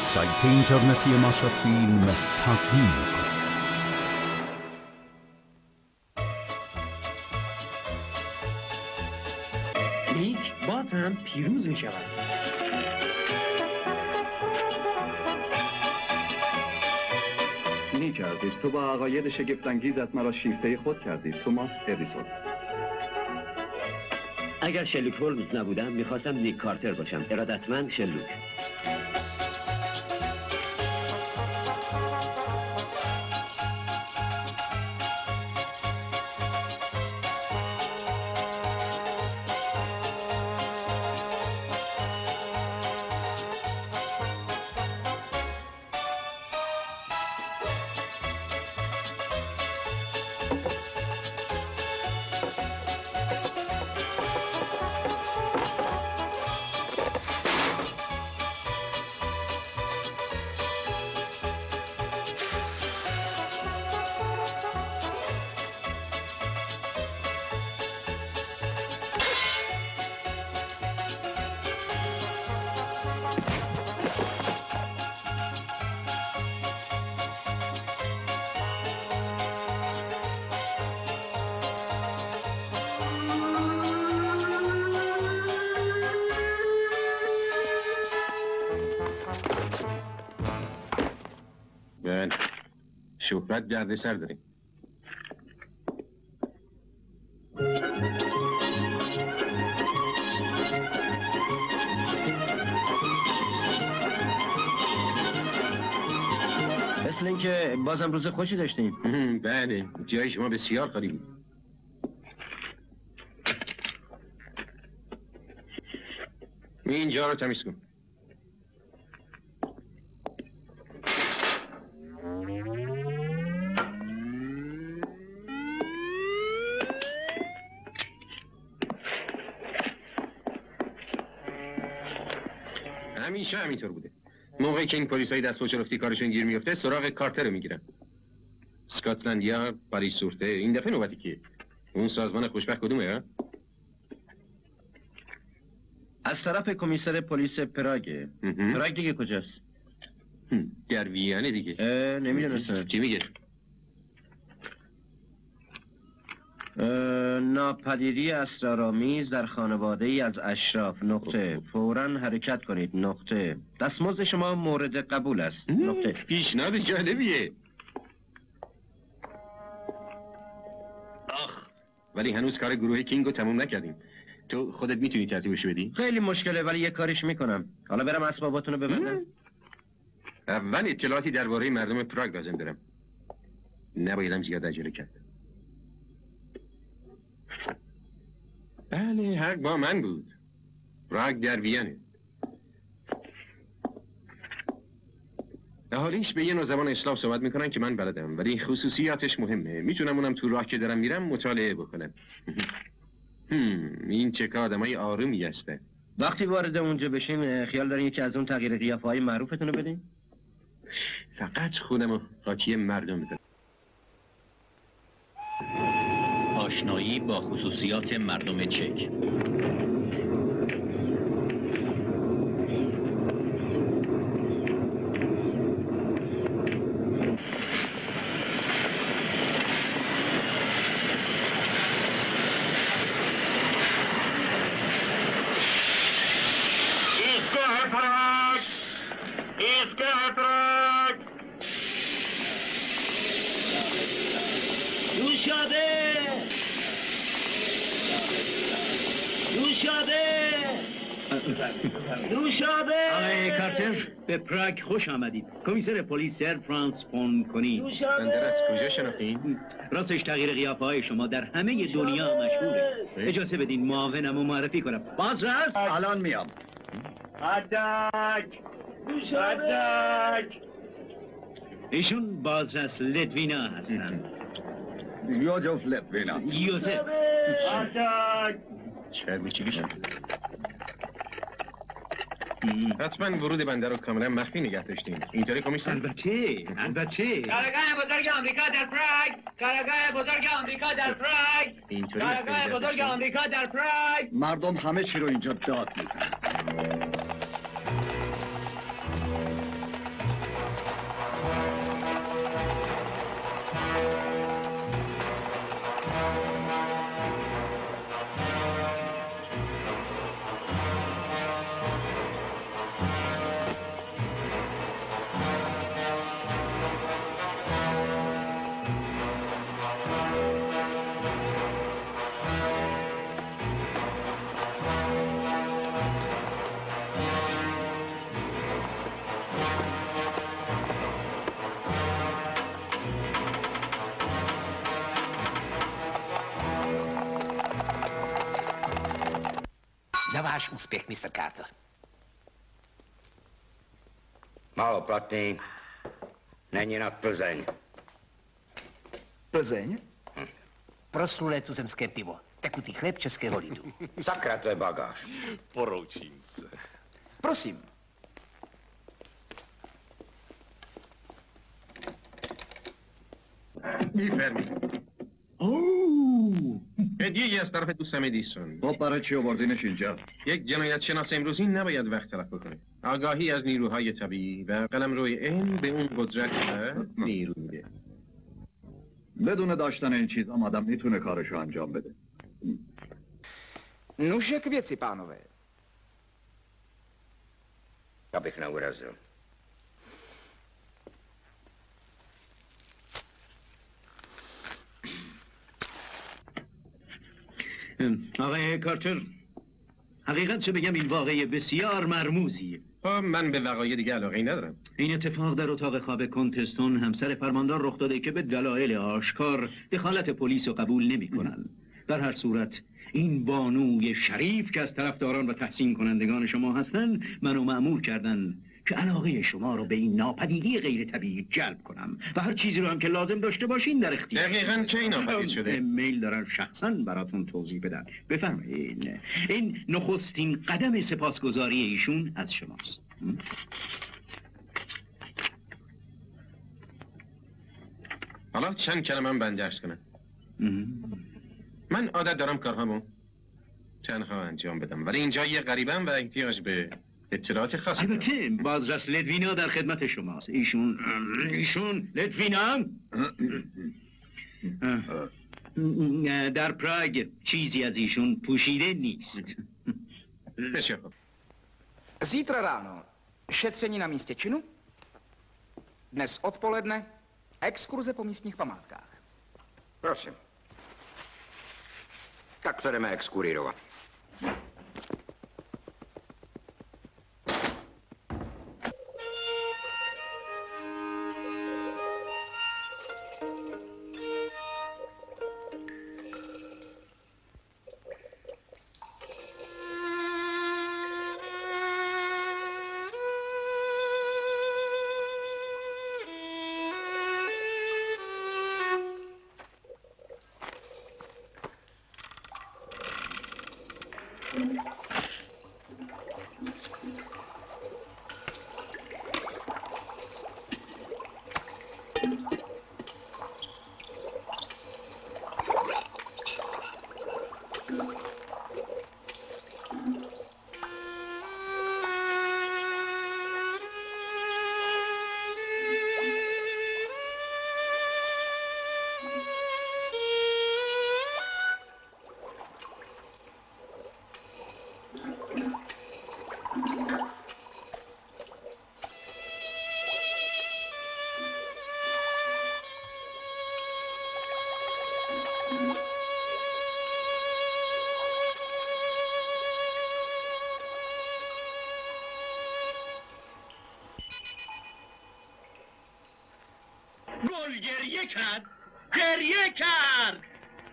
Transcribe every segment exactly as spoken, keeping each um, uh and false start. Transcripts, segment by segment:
سایت اینترنتی مشهد فیلم تقدیم می‌کند. نیک باز هم پیروز می شود. نیک عزیز، تو با عقاید شگفت‌انگیزت مرا شیفته خود کردی. توماس ادیسون. اگر شلوک هولمز نبودم میخواستم نیک کارتر باشم. ارادتمند شلوک. شهرت گرده سر داریم. مثل اینکه بازم روز خوشی داشتیم. بله، جای شما بسیار خالی بود. اینجا رو تمیز کن. همیشه همینطور بوده. موقعی که این پلیسای دست پاچرفتی کارشون گیر میفته سراغ کارتر رو میگیرن. اسکاتلندیا، پاریس سورته. این دفعه نوبتی که اون سازمان خوشبخت کدومه ها؟ از طرف کمیسر پلیس پراگ. پراگ دیگه کجاست؟ در ویانه دیگه. نمیدونستم. چی میگه؟ ناپدیدی اسرارآمیز در خانواده ای از اشراف. نقطه. فوراً حرکت کنید. نقطه. دستمزد شما مورد قبول است. نقطه. پیشنهاد جالبیه. آخ، ولی هنوز کار گروه کینگو تموم نکردیم. تو خودت میتونی ترتیبش بدی؟ خیلی مشکله ولی یه کارش میکنم. حالا برم اسباباتونو ببندم. اول اطلاعاتی درباره مردم پراگ لازم دارم. نبایدم زیاد عجله کرد. بله، حق با من بود. پراگ در ویانه. اهالیش به یه نوع زبان اسلاو صحبت میکنن که من بلدم، ولی خصوصیاتش مهمه. میتونم اونم تو راه که دارم میرم مطالعه بکنم. این چه که آدمای آرومی هستن. وقتی وارد اونجا بشیم خیال دارین یکی از اون تغییر قیافه های معروفتون رو بدین؟ فقط خودم و قاطی مردم میکنم. آشنایی با خصوصیات مردم چک. آقای کارتر، به پراگ خوش آمدید. کمیسر پلیس سر فرانس فون کنی. بندر از کجا شناختین؟ راستش تغییر قیافه های شما در همه دنیا مشهوره. اجازه بدین معاونم رو معرفی کنم. باز راست؟ الان میام. ادک ادک ایشون بازرس لدوینا هستن. یوزف لدوینا. یوزف ادک چه بیچیگیشن؟ حتما ورود بنده رو کاملا مخفی نگه داشتین. اینطوری کمیسر؟ البته البته. کارگاه بزرگ آمریکا در پراگ. کارگاه بزرگ آمریکا در پراگ. اینطوری کارگاه بزرگ آمریکا در پراگ. مردم همه چی رو اینجا داد میزنن. Na váš úspěch, mister Carter. Maloplatný. Není nad Plzeň. Plzeň? Hm. Proslulé tuzemské pivo. Tekutý chléb českého lidu. Sakra, to je bagáž. Poroučím se. Prosím. میفرمی اوه هدیه‌ای از طرف دوستم ادیسون. خب برای چی آوردینش اینجا؟ یک جنایت شناس امروزی نباید وقت تلف کنه. آگاهی از نیروهای طبیعی و قلمروی علم به اون قدرت و نیرو میده. بدون داشتن این چیزا آدم میتونه کارشو انجام بده. Nuže k věci, pánové. Abych neurazil. آقای کارتر، حقیقت چه بگم این واقعه بسیار مرموزیه. خب من به وقایع دیگه علاقه‌ای ندارم. این اتفاق در اتاق خواب کنتستون همسر فرماندار رخ داده که به دلایل آشکار دخالت پلیس رو قبول نمی‌کنن. در هر صورت این بانوی شریف که از طرفداران و تحسین کنندگان شما هستن منو مأمور کردن که علاقه شما رو به این ناپدیدی غیر طبیعی جلب کنم و هر چیزی رو هم که لازم داشته باشین در اختیار. دقیقاً چه این ناپدید شده؟ میل دارن شخصاً براتون توضیح بدن. بفرمایید. این نخستین قدم سپاسگزاری ایشون از شماست. حالا چند کلمه من بندرس کنم. من عادت دارم کارهامو تنها انجام بدم، ولی اینجا یه غریبم و احتیاج به اطلاعات خاصی دارم. البته بازرس لدوینا در خدمت شماست. ایشون ایشون لدوینا در پراگ چیزی از ایشون پوشیده نیست. بسیار خوب. Zítra ráno šetření na místě činu. Dnes odpoledne exkurze po místních památkách. Prosím. Tak to jdeme exkurírovat. گل گریه کرد گریه کرد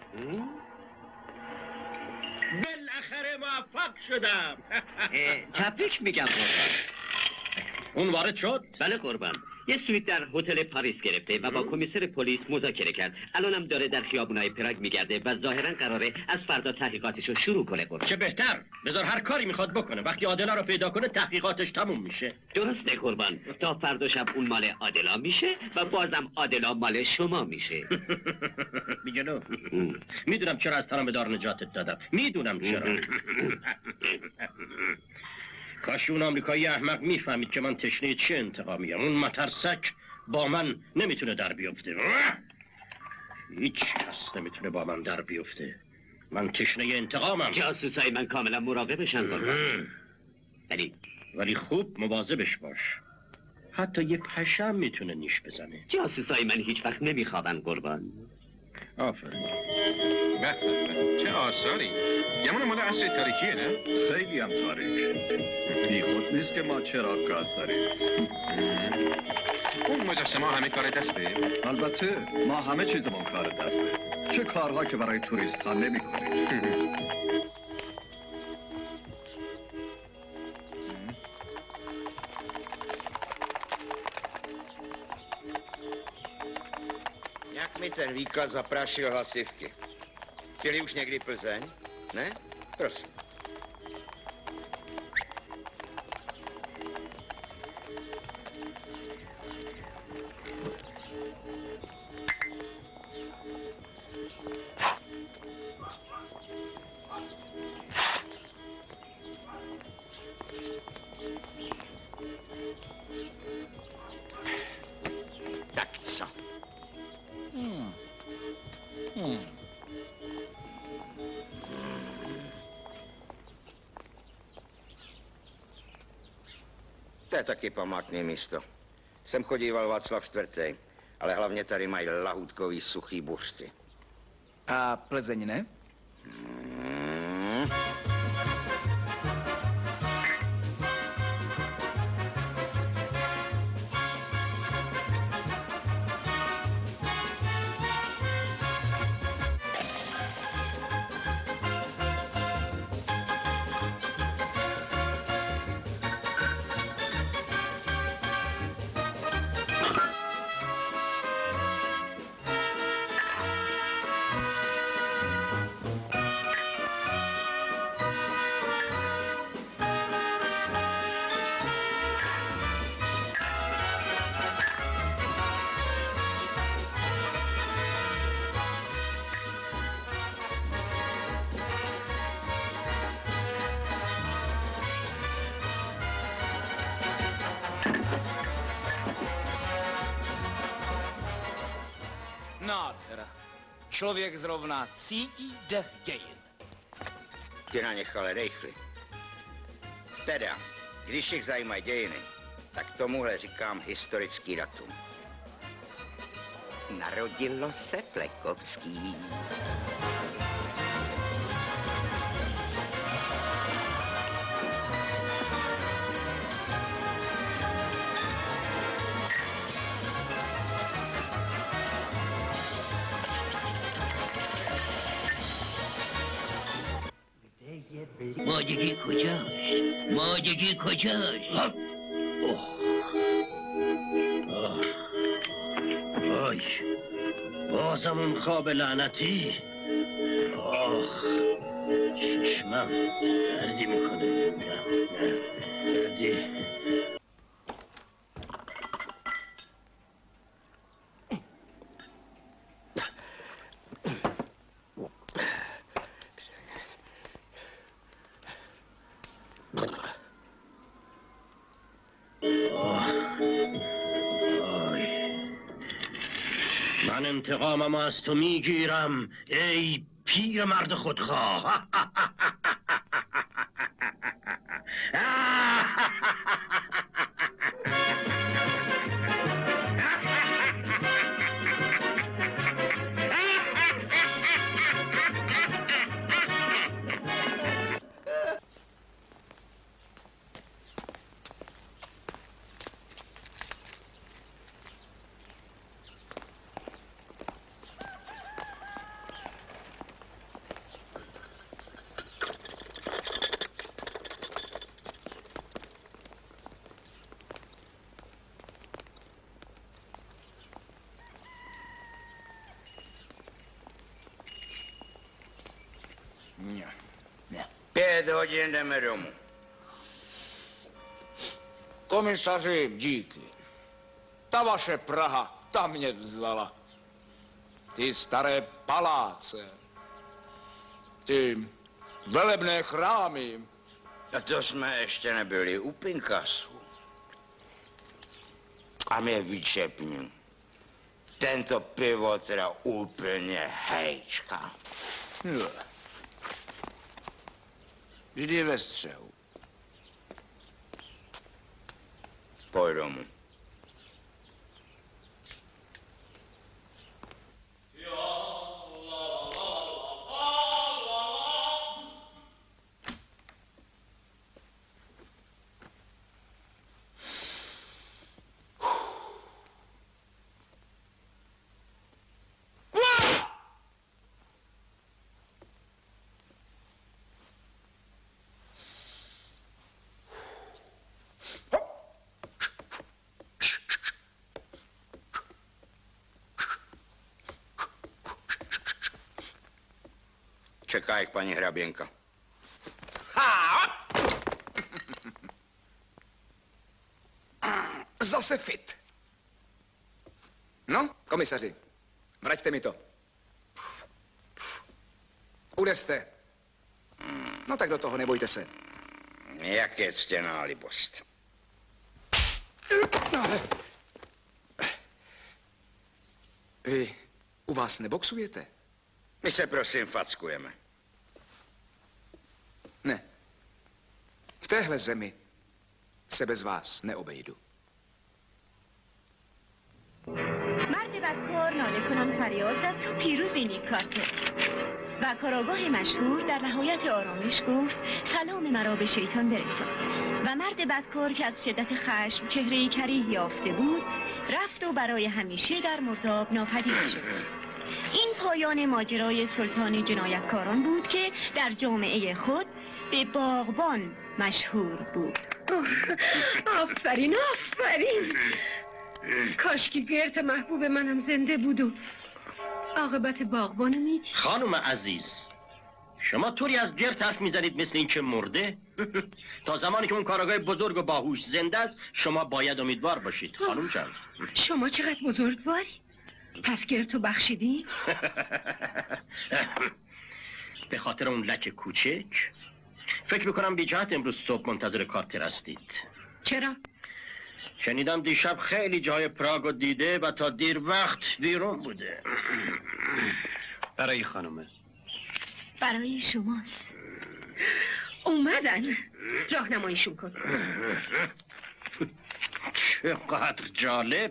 بالاخره موفق شدم. تبریک میگم قربان. اون وارد شد؟ بله قربان. یه سویت در هتل پاریس گرفته و با کمیسر پلیس مذاکره کرد. الانم داره در خیابونای پراگ میگرده و ظاهرا قراره از فردا تحقیقاتشو شروع کنه قربان. چه بهتر. بذار هر کاری میخواد بکنه. وقتی عادلا رو پیدا کنه تحقیقاتش تموم میشه. درسته قربان. تا فردا شب اون مال عادلا میشه و بازم عادلا مال شما میشه. میگه نو. میدونم چرا از تنم دار نجاتت دادم. میدونم چرا. کاش اون آمریکایی احمق میفهمید که من تشنه چه انتقامیم. اون مترسک با من نمیتونه در بیفته. هیچ کس نمیتونه با من در بیفته. من تشنه انتقامم. جاسوسای من کاملا مراقبشن قربان. ولی ولی خوب مواظبش باش. حتی یه پشم میتونه نیش بزنه. جاسوسای من هیچ وقت نمیخوابن قربان. آفرین. به به به. چه آثاری. گمان مال عصر تاریکیه نه؟ خیلی هم تاریک. بی خود نیست که ما چراغ گاز داریم. اون مجسمه ها همه کار دسته؟ البته ما همه چیزمون کار دسته. چه کارها که برای توریست ها نمی کنیم. Jak mi ten výklad zaprášil hlasivky. Pili už někdy Plzeň? Ne? Prosím. Tak co? Hmm. Hmm. To je taky památné místo. Sem chodíval Václav čtvrtý, ale hlavně tady mají lahůdkový suchý buřty. A Plzeň ne? Hmm. Nádhera. Člověk zrovna cítí dech dějin. Ty na nich ale rychli. Teda, když jich zajímají dějiny, tak tomuhle říkám historický datum. Narodilo se Flekovský. ماجگی کجاست؟ ماجگی کجاست؟ اوه. آه. آی بازم اون خواب لعنتی. آه چشمم دردی میکنه. دردی. من انتقامم از تو میگیرم ای پیر مرد خودخواه. Pět hodin jdeme domů. Komisaři, díky. Ta vaše Praha, ta mě vzala. Ty staré paláce. Ty velebné chrámy. A to jsme ještě nebyli u Pinkasu. A mě vyčepni. Tento pivo teda úplně hejčka. Jo. Vždy ve střehu. Pojď domů. Čeká jich paní hraběnka. Zase fit. No, komisaři, vraťte mi to. Udeste. No tak do toho, nebojte se. Jak je ctěná libost. Vy u vás neboxujete? My se prosím fackujeme. Ne. V téhle zemi se bez vás neobejdu. مرد بدکار ناله کنان فریاد زد تو پیروزی نیک کارتر و کاراگاه مشهور در نهایت آرامش گفت سلام مرا به شیطان برسان و مرد بدکار که از شدت خشم چهره کریه یافته بود رفت و برای همیشه در مرداب ناپدید شد. این پایان ماجرای سلطان جنایتکاران بود که در جامعه خود به باغبان مشهور بود. آفرین آفرین. کاش که گرت محبوب منم زنده بود و عاقبت باغبانو میدید. خانم عزیز شما طوری از گرت حرف میزنید مثل این که مرده. تا زمانی که اون کاراگاه بزرگ و باهوش زنده است شما باید امیدوار باشید خانم جان. شما چقدر بزرگواری؟ پس گرتو بخشیدی؟ به خاطر اون لک کوچک فکر میکنم بی جهت امروز صبح منتظر کارتر هستید. چرا؟ شنیدم دیشب خیلی جای پراگو دیده و تا دیر وقت بیرون بوده. برای خانومه. برای شما. اومدن. راهنماییشون کن. چقدر جالب.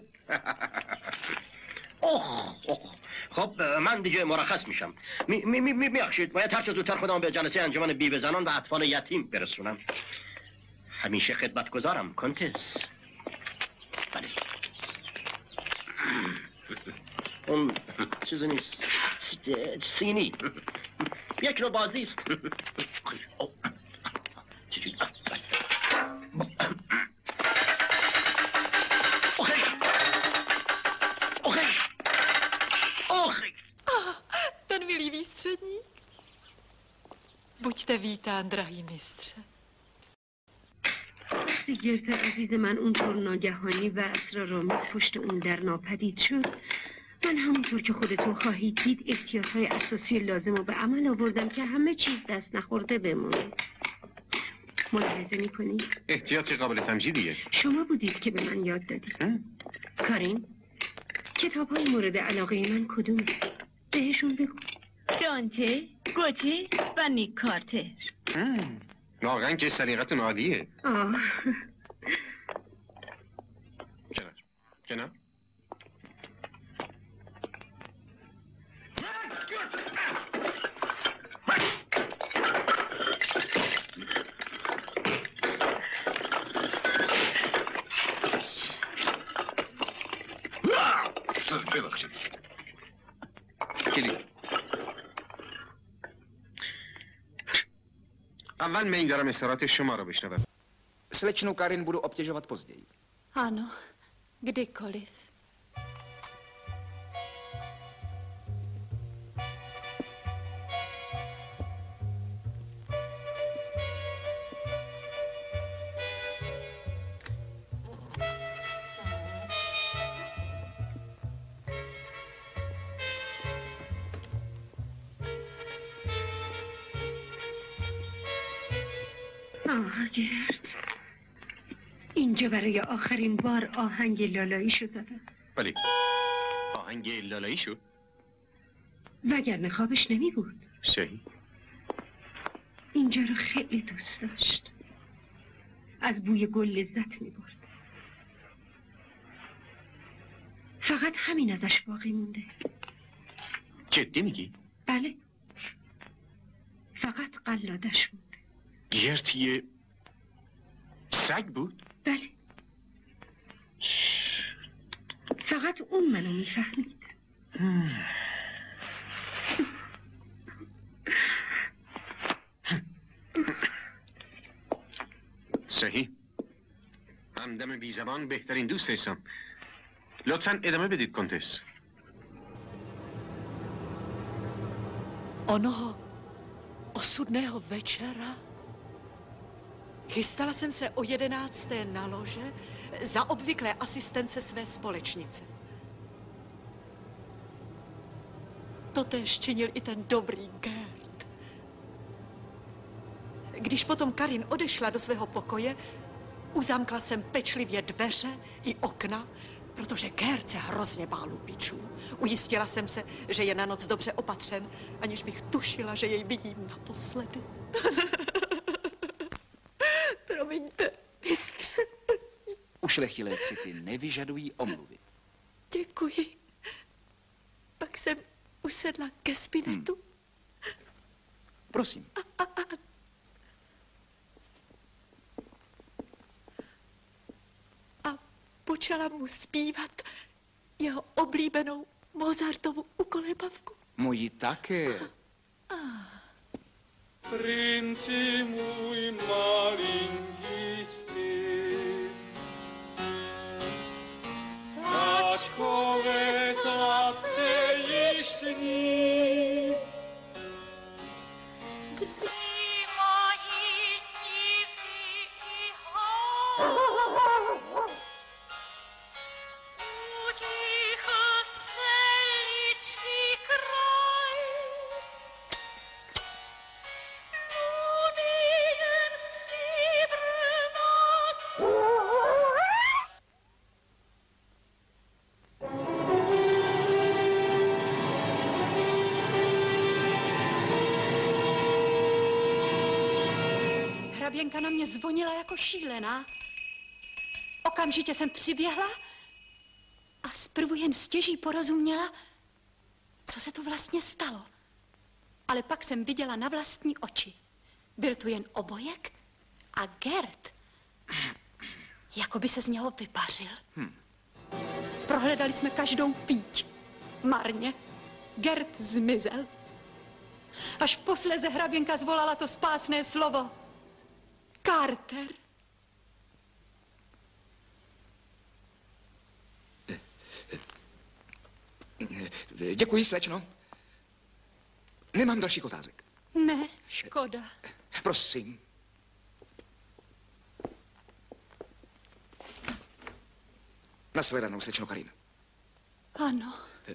اوه اوه خب من دیگه مرخص میشم. می می می می میخشید باید هر چه زودتر خودم به جلسه انجمن بیوه زنان و اطفال یتیم برسونم. همیشه خدمتگزارم کنتس. بله. اون چیزی نیست. سینی. یک نوع بازی است. چجوری؟ Ten milý výstředník. Buďte vítán, drahý mistře. گرت عزیز من اونطور ناگهانی و اسرارآمیز پشت اون در ناپدید شد. من همونطور که خودتون خواهید دید احتیاطهای اساسی لازم رو به عمل آوردم که همه چیز دست نخورده بمونه. ملاحظه میکنید؟ احتیاطی قابل تمجیدیه. شما بودید که به من یاد دادید. کارین کتاب های مورد علاقه من کدومه؟ بهشون بگو. دانته، گوته و نیک کارتر. واقعا که سلیقتون عالیه. آه. کنار کنار. ببخشید. کلید. اول من دارم اصرارات شما رو بشنوم. Slečnu Karin budu obtěžovat později. Ano, kdykoliv. آه گرد اینجا برای آخرین بار آهنگ لالاییشو زدم. ولی آهنگ لالایی شد؟ وگرنه خوابش نمی بود. صحیح. اینجا رو خیلی دوست داشت. از بوی گل لذت می برد. فقط همین ازش باقی مونده. جدی میگی؟ بله. فقط قلادش مونده. گرت یه سگ بود؟ بله. فقط اون منو میفهمید. صحیح. همدم بی زبان بهترین دوست هستم. لطفاً ادامه بدید کنتس. Onoho osudného večera chystala jsem se o jedenácté na lože za obvyklé asistence své společnice. Totéž činil i ten dobrý Gert. Když potom Karin odešla do svého pokoje, uzamkla jsem pečlivě dveře i okna, protože Gert se hrozně bál lupičů. Ujistila jsem se, že je na noc dobře opatřen, aniž bych tušila, že jej vidím naposledy. Promiňte, mistře. Ušlechtilé city nevyžadují omluvy. Děkuji. Pak jsem usedla ke spinetu. Hmm. Prosím. A, a, a. a počala mu zpívat jeho oblíbenou Mozartovu ukolébavku. Moji také. Ah. Princi můj malinký zpěv, táčkové zlatce již sní. Přijímají divy i hor, utichl celičký kraj. Luny jen stříbrná Hraběnka na mě zvonila jako šílená. Okamžitě jsem přiběhla a zprvu jen stěží porozuměla, co se tu vlastně stalo. Ale pak jsem viděla na vlastní oči. Byl tu jen obojek a Gert, jako by se z něho vypařil. Hmm. Prohledali jsme každou píť. Marně. Gert zmizel. Až posléze hraběnka zvolala to spásné slovo. Carter. Děkuji, slečno. Nemám dalších otázek. Ne, škoda. Prosím. Nashledanou, slečno Karin. Ano.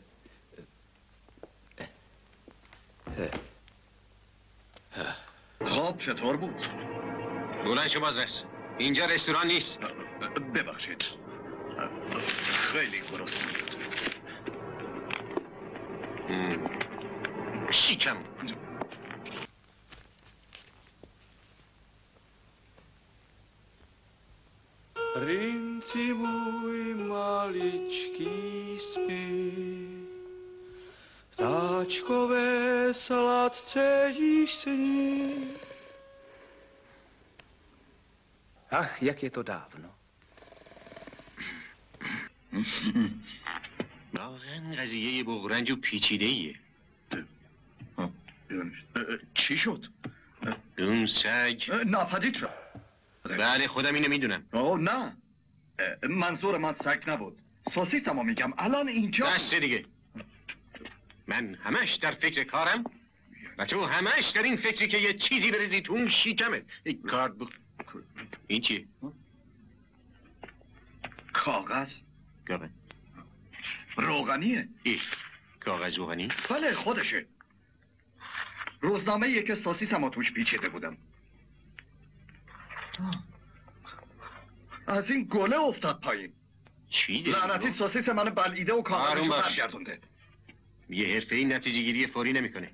خب چطور بود؟ بلند شو بازرس. اینجا رستوران نیست. ببخشید. خیلی گرسنه بود. شیکم. Princi můj maličký spí, ptáčkové sladce již sní. Ach, jak je to dávno. واقعا قضیه بغرنج و پیچیده ایه. چی شد؟ اون سگ ناپدید شد. بله خودم اینو میدونم. اوه نه، منظور من سگ نبود. سوسیسمو میگم الان اینجا. بس دیگه. من همش در فکر کارم و تو همش در این فکری که یه چیزی بریزی تو اون شیکمت. این کارت بخ... این چیه؟ کاغذ. کاغذ روغنیه. ای کاغذ روغنی؟ بله خودشه. روزنامه یه که سوسیسمو توش پیچیده بودم. از این گله افتاد پایین. چی لعنتی سوسیس من بلعیده و کاملش رو برگردونده. یه حرفه این نتیجه گیری فوری نمیکنه.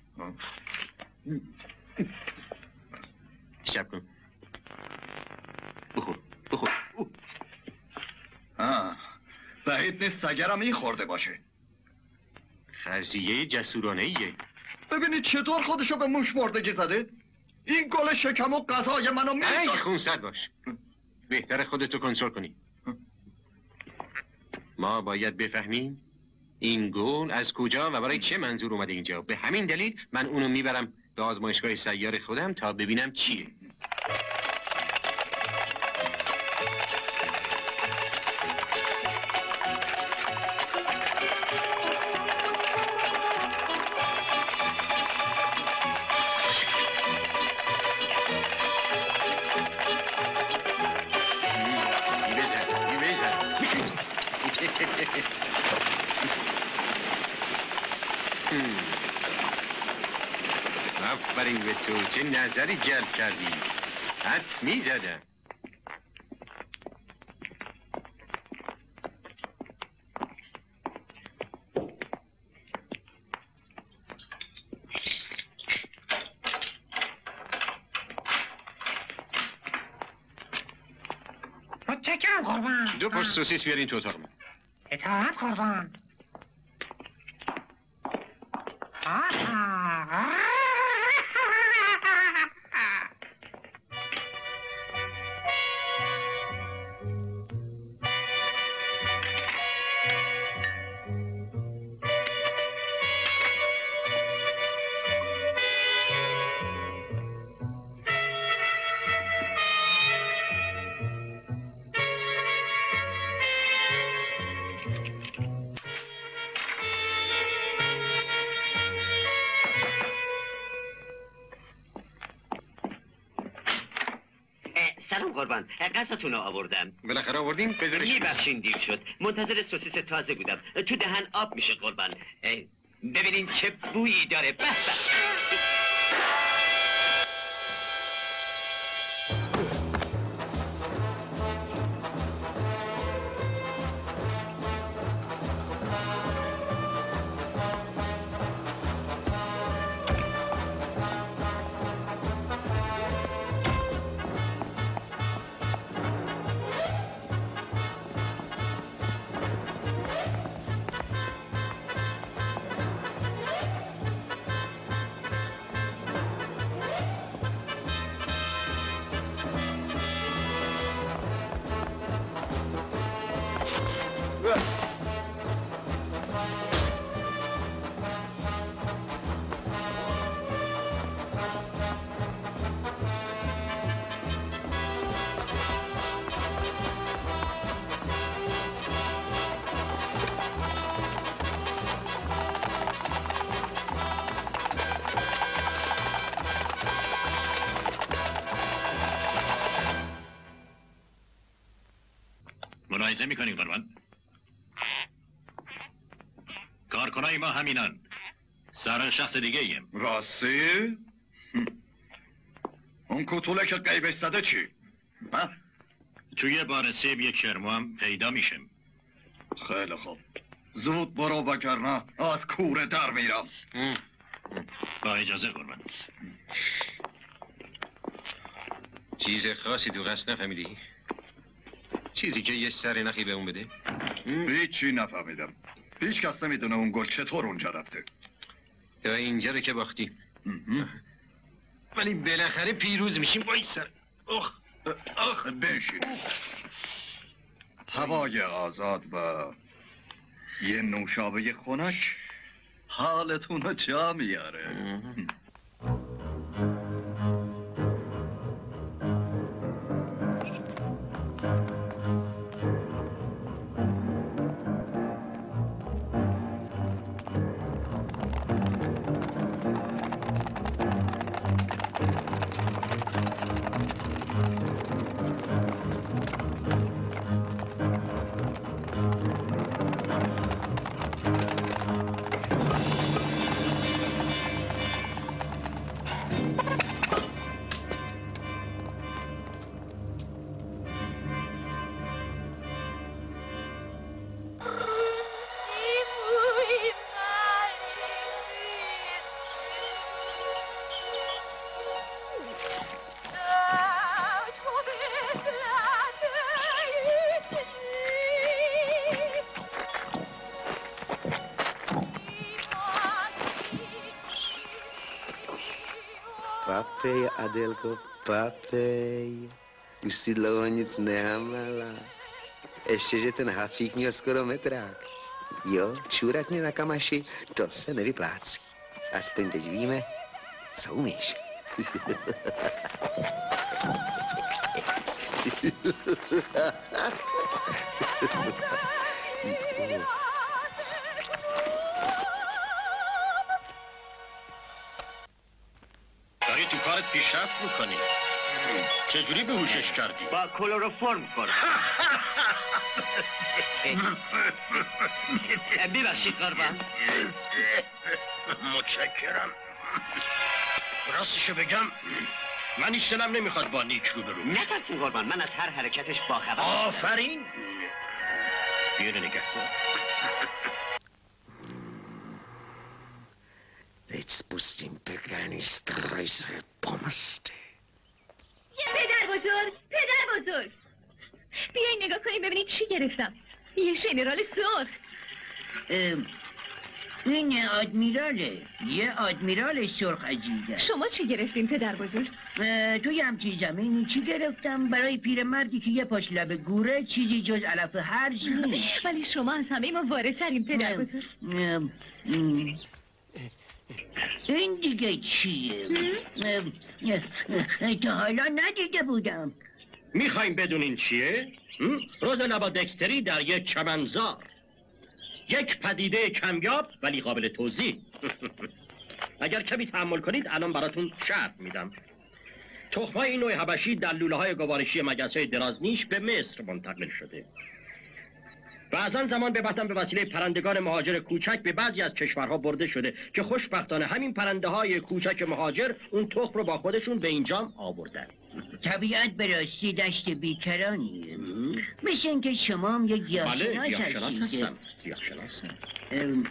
شب کن. بخور بخور. آه بعید نیست سگرم این خورده باشه. فرضیه جسورانه ایه. ببینید چطور خودشو به موش مردگی زده. این گل شکم و غذای منو میداد. ای خونسرد باش. بهتر خودتو کنترل کنی. ما باید بفهمیم این گل از کجا و برای چه منظور اومده اینجا. به همین دلیل من اونو میبرم به آزمایشگاه سیار خودم تا ببینم چیه. آفرین به تو، چه نظری جلب کردی. حدس می زدم. متشکرم قربان. دو پشت سوسیس بیارین تو اتاق من. اطاعت قربان. آها. سلام قربان، قصتون رو آوردم. بالاخره آوردین؟ بذارش. میبخشین دیر شد. منتظر سوسیس تازه بودم. تو دهن آب میشه قربان. ببینین چه بویی داره. به به. ملاحظه میکنی قربان؟ کارکنای ما همینان. سر شخص دیگه ایم. راستی؟ اون کوتوله که قیبش زده چی؟ ها؟ توی بار سیب یک شرمو هم پیدا میشم. خیلی خوب. زود برو وگرنه از کوره در میرم. با اجازه قربان. چیز خاصی تو قصد نفهمیدی؟ چیزی که یه سر نخی به اون بده؟ هیچی نفهمیدم. هیچ کس نمیدونه اون گل چطور اونجا رفته. تا اینجا رو که باختیم. ولی بالاخره پیروز میشیم. وای سر. اخ اخ بشین. هوای آزاد و یه نوشابه خنک حالتون رو جا میاره. Papej, Adelko, papej. Už si dlouho nic nehamala. Ještě, že ten hafík měl skoro metrák. Jo, čůrat mě na kamaši, to se nevyplácí. Aspoň teď víme, co umíš. داری تو کارت پیشرفت میکنی. چجوری بهوشش کردی؟ با کلروفرم کردم. ببخشید قربان. متشکرم. راستشو بگم من هیچ دلم نمیخواد با نیک رو برو. نترسین قربان، من از هر حرکتش باخبرم. آفرین. بیاره نگه کن. Teď spustím pekelný stroj své pomsty. پدر بزرگ، پدر بزرگ، بیاین نگاه کنیم ببینید چی گرفتم. یه ژنرال سرخ. این آدمیراله، یه آدمیرال سرخ عجیبه. شما چی گرفتین پدر بزرگ؟ توی همچین زمینی چی گرفتم؟ برای پیرمردی که یه پاش لب گوره چیزی جز علف هرز نیست. ولی شما از همه ما واردترین پدر بزرگ. این دیگه چیه؟ تا حالا ندیده بودم. میخوایم بدونین چیه؟ روز لبادکستری در یک چمنزار. یک پدیده کمیاب ولی قابل توضیح. اگر کمی تحمل کنید الان براتون شرط میدم. تخمای این نوع حبشی در لوله های گوارشی مگس‌های درازنیش به مصر منتقل شده. و از آن زمان به بعدم به وسیله پرندگان مهاجر کوچک به بعضی از کشورها برده شده که خوشبختانه همین پرنده های کوچک مهاجر اون تخم رو با خودشون به اینجا آوردن. طبیعت به راستی دشت بیکرانیه. مثل اینکه شما هم یک گیاهشناس بله گیاهشناس هستید. هستم. گیاهشناس ام،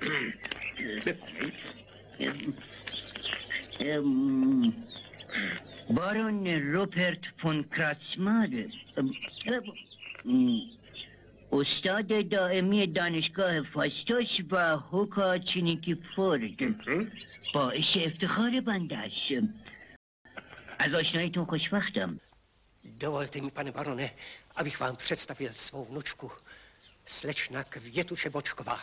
ام، بارون روپرت فون کراتسمار، ام، ام، استاد دائمی دانشگاه فاستوس و هوکا چینیکیفورد. باعث افتخار بنده است. از آشناییتون خوشبختم. Dovolte mi, pane barone, abych vám představil svou vnučku, slečna Květuše Bočková.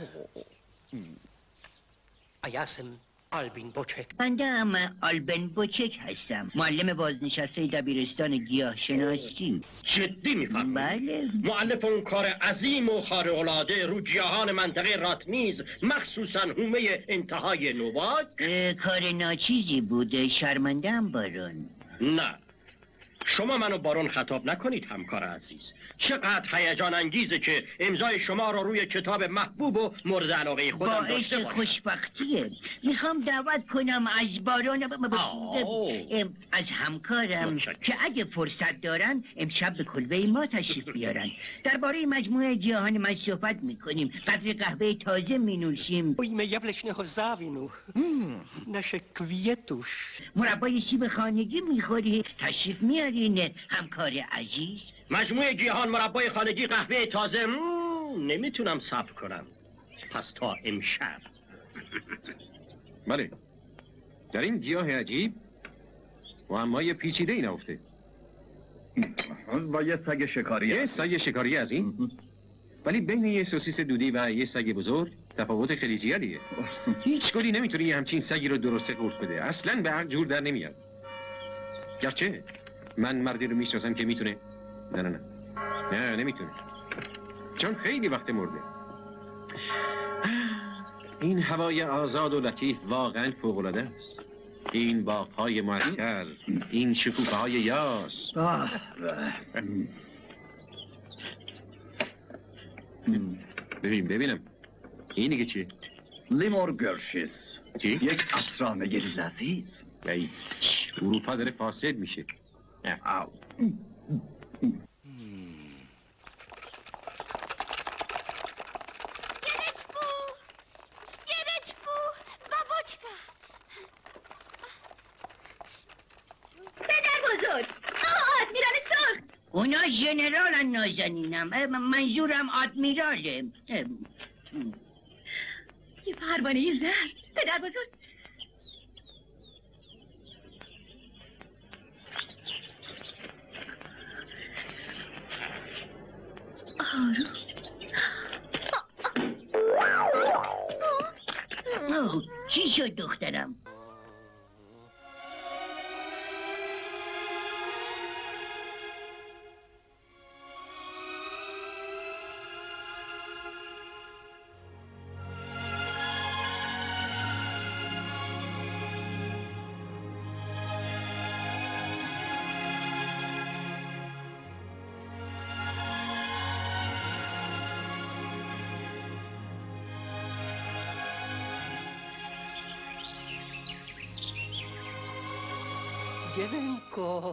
A já jsem Albin Boček. بنده هم آلبن بوچک هستم، معلم بازنشسته دبیرستان گیاهشناسی. جدی میفرمایید؟ بله. مؤلف اون کار عظیم و خارق‌العاده رو گیاهان منطقه راتمیز، مخصوصا حومه انتهای نوباک؟ کار ناچیزی بوده، شرمنده‌ام بارون. نه، شما منو بارون خطاب نکنید همکار عزیز. چقدر هیجان انگیزه که امضای شما رو روی کتاب محبوب و مورد علاقه خودم باعث داشته باشم. خوشبختیه. میخوام دعوت کنم از بارون از همکارم که اگه فرصت دارن امشب به کلبه ما تشریف بیارن. درباره مجموعه گیاهان من صحبت میکنیم، قدر قهوه تازه مینوشیم. Ujme jablečného závinu, naše Květuš. مربای سیب خانگی میخوری، تشریف میارین همکار عزیز. مجموعه گیاهان مربای خانگی قهوه تازه مم، نمیتونم صبر کنم. پس تا امشب. بله در این گیاه عجیب و اما یه پیچیده ای نهفته. با یه سگ شکاری یه سگ شکاری از این؟ ولی بین یه سوسیس دودی و یه سگ بزرگ تفاوت خیلی زیادیه. هیچ گلی نمیتونه یه همچین سگی رو درسته قورت بده. اصلاً به عقل جور در نمیاد. گرچه من مردی رو میشناسم که میتونه. نه نه نه نه نمیتونه، چون خیلی وقت مرده. این هوای آزاد و لطیف واقعا فوق‌العاده است. این باغ‌های معطر، این شکوفه‌های یاس. ببین ببینم این دیگه چیه؟ لیمور گرشیس. چی؟ یک افسانه لذیذ. ای اروپا داره فاسد میشه. آو. Dědečku! Dědečku! Babočka! پدر بزرگ، آه آدمیرال سرخ. اونا ژنرالن نازنینم، منظورم آدمیراله. یه پروانه زرد. پدر بزرگ شد دخترم؟ Děvenko,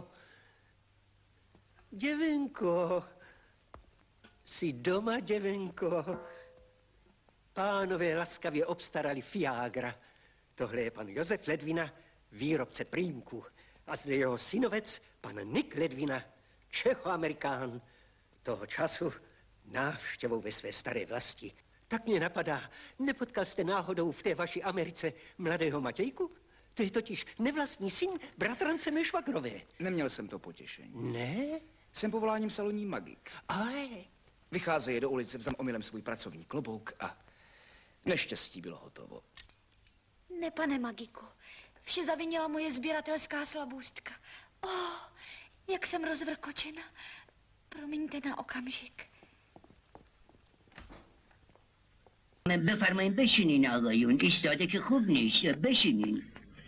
děvenko, jsi doma, děvenko. Pánové laskavě obstarali Fiagra. Tohle je pan Josef Ledvina, výrobce prýmku. A zde jeho synovec, pan Nick Ledvina, Čechoamerikán. Toho času návštěvou ve své staré vlasti. Tak mě napadá, nepotkal jste náhodou v té vaší Americe mladého Matějku? To je totiž nevlastní syn bratrance mé švagrové. Neměl jsem to potěšení. Ne? Jsem povoláním salonní magik. Ale... Vycházeje do ulice, vzal omylem svůj pracovní klobouk a neštěstí bylo hotovo. Ne, pane Magiku, vše zavinila moje sběratelská slabůstka. Oh, jak jsem rozvrkočena. Promiňte na okamžik. بفرمایید بشینین آقایون. ایستاده که خوب نیست. بشینین.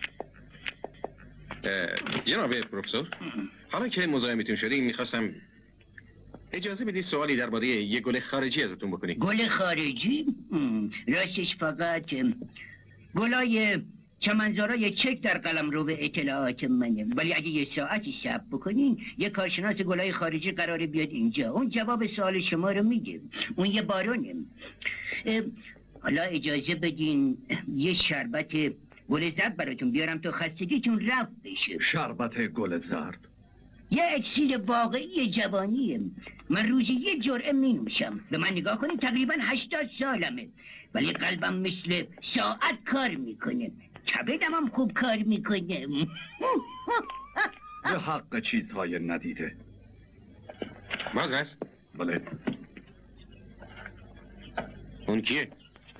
جناب پروفسور، حالا که مزاحمتون شدیم میخواستم اجازه بدید سوالی درباره یه گل خارجی ازتون بکنیم. گل خارجی؟ راستش فقط گلای چمنزارای چک در قلمرو اطلاعات منه، ولی اگه یه ساعتی صبر بکنین یه کارشناس گلای خارجی قراره بیاد اینجا. اون جواب سوال شما رو میده. اون یه بارونه. حالا اجازه بدین یه شربت گل زرد براتون بیارم تا خستگیتون رفت بشه. شربت گل زرد؟ یه اکسیر واقعی جوانیه. من روزی یه جرعه می نوشم. به من نگاه کنید، تقریبا هشتاد سالمه، ولی قلبم مثل ساعت کار میکنه. کبدم هم خوب کار میکنه. به حق چیزهای ندیده. باز هست؟ بله. اون کیه؟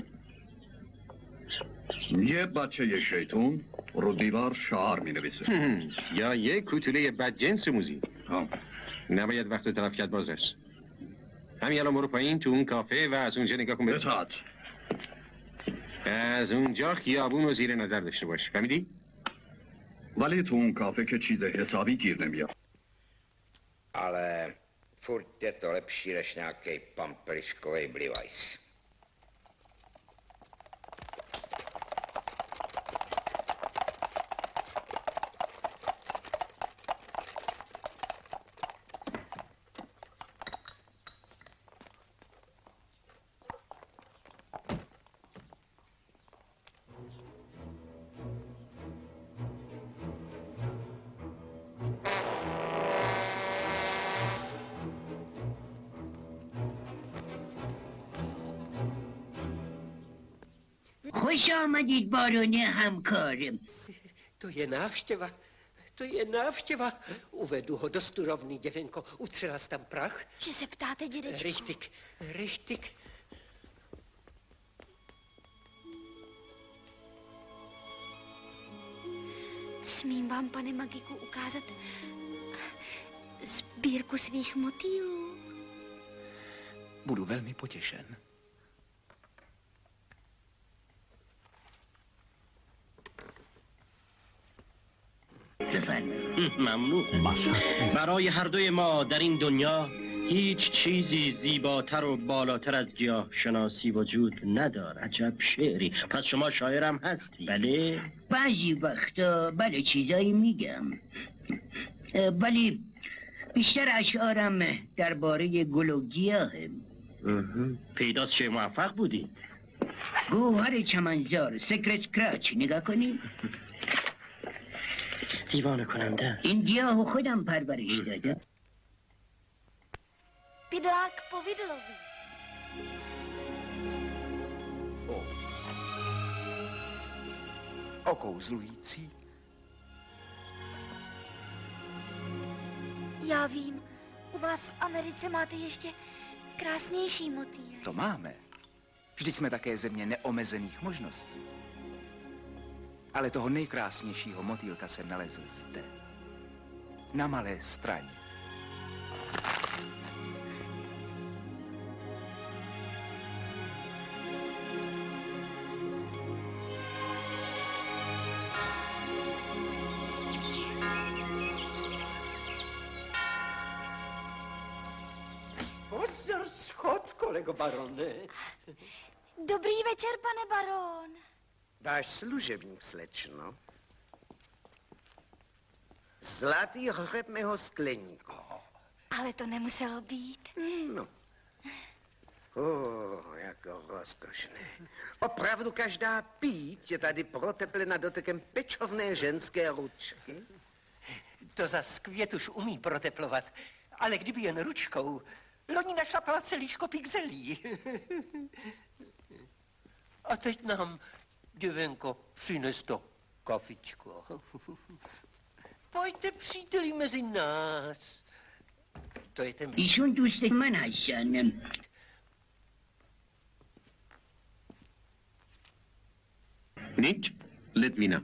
یه بچه شیطون رو دیوار شعار می نویسه. یا یه کوتوله بدجنس موزی. نباید وقت طرف کرد. باز هست. همین الان برو پایین تو اون کافه و از اونجا نگاه کن. بتاعت از اونجا خیابون رو زیر نظر داشته باش. فهمیدی؟ ولی تو اون کافه که چیز حسابی گیر نمیاد. Ale furt je to lepší než nějaký pampeliškovej blivajs. خوش آمدید بارون همکارم. To je návštěva, to je návštěva. Uvedu ho do sturovny, děvenko. Utřela jsi tam prach? Že se ptáte, dědečku? Richtig, richtig. Smím vám, pane Magiku, ukázat sbírku svých motýlů? Budu velmi potěšen. ممنون. برای هر دوی ما در این دنیا هیچ چیزی زیباتر و بالاتر از گیاه شناسی وجود ندارد. عجب شعری. پس شما شاعرم هستی؟ بله؟ بعضی وقتا بله چیزایی میگم، ولی بیشتر اشعارم درباره گل و گیاهه. پیداست که موفق بودی. گوهر چمنزار، سکرت کراچ. نگاه کنی؟ دیوانه کننده. این گیاهو خودم پرورش دادم. Pidlák povidlový. O. Okouzlující. Já vím, u vás v Americe máte ještě krásnější motýl. To máme. Vždyť jsme také země neomezených možností. Ale toho nejkrásnějšího motýlka jsem nalezl zde. Na Malé Straně. Pozor, schod, kolego barone. Dobrý večer, pane baron. Váš služebník, slečno. Zlatý hřeb mého skleníku. Ale to nemuselo být. No. Oh, jako rozkošné. Opravdu každá píť je tady proteplena dotekem pečovné ženské ručky. To zas květ už umí proteplovat, ale kdyby jen ručkou, loni našlapala celý škopík zelí. A teď nám, děvenko, přines to kafičko. Pojďte, příteli, mezi nás. To je ten... ایشون دوست من هستن. نیک لدوینا.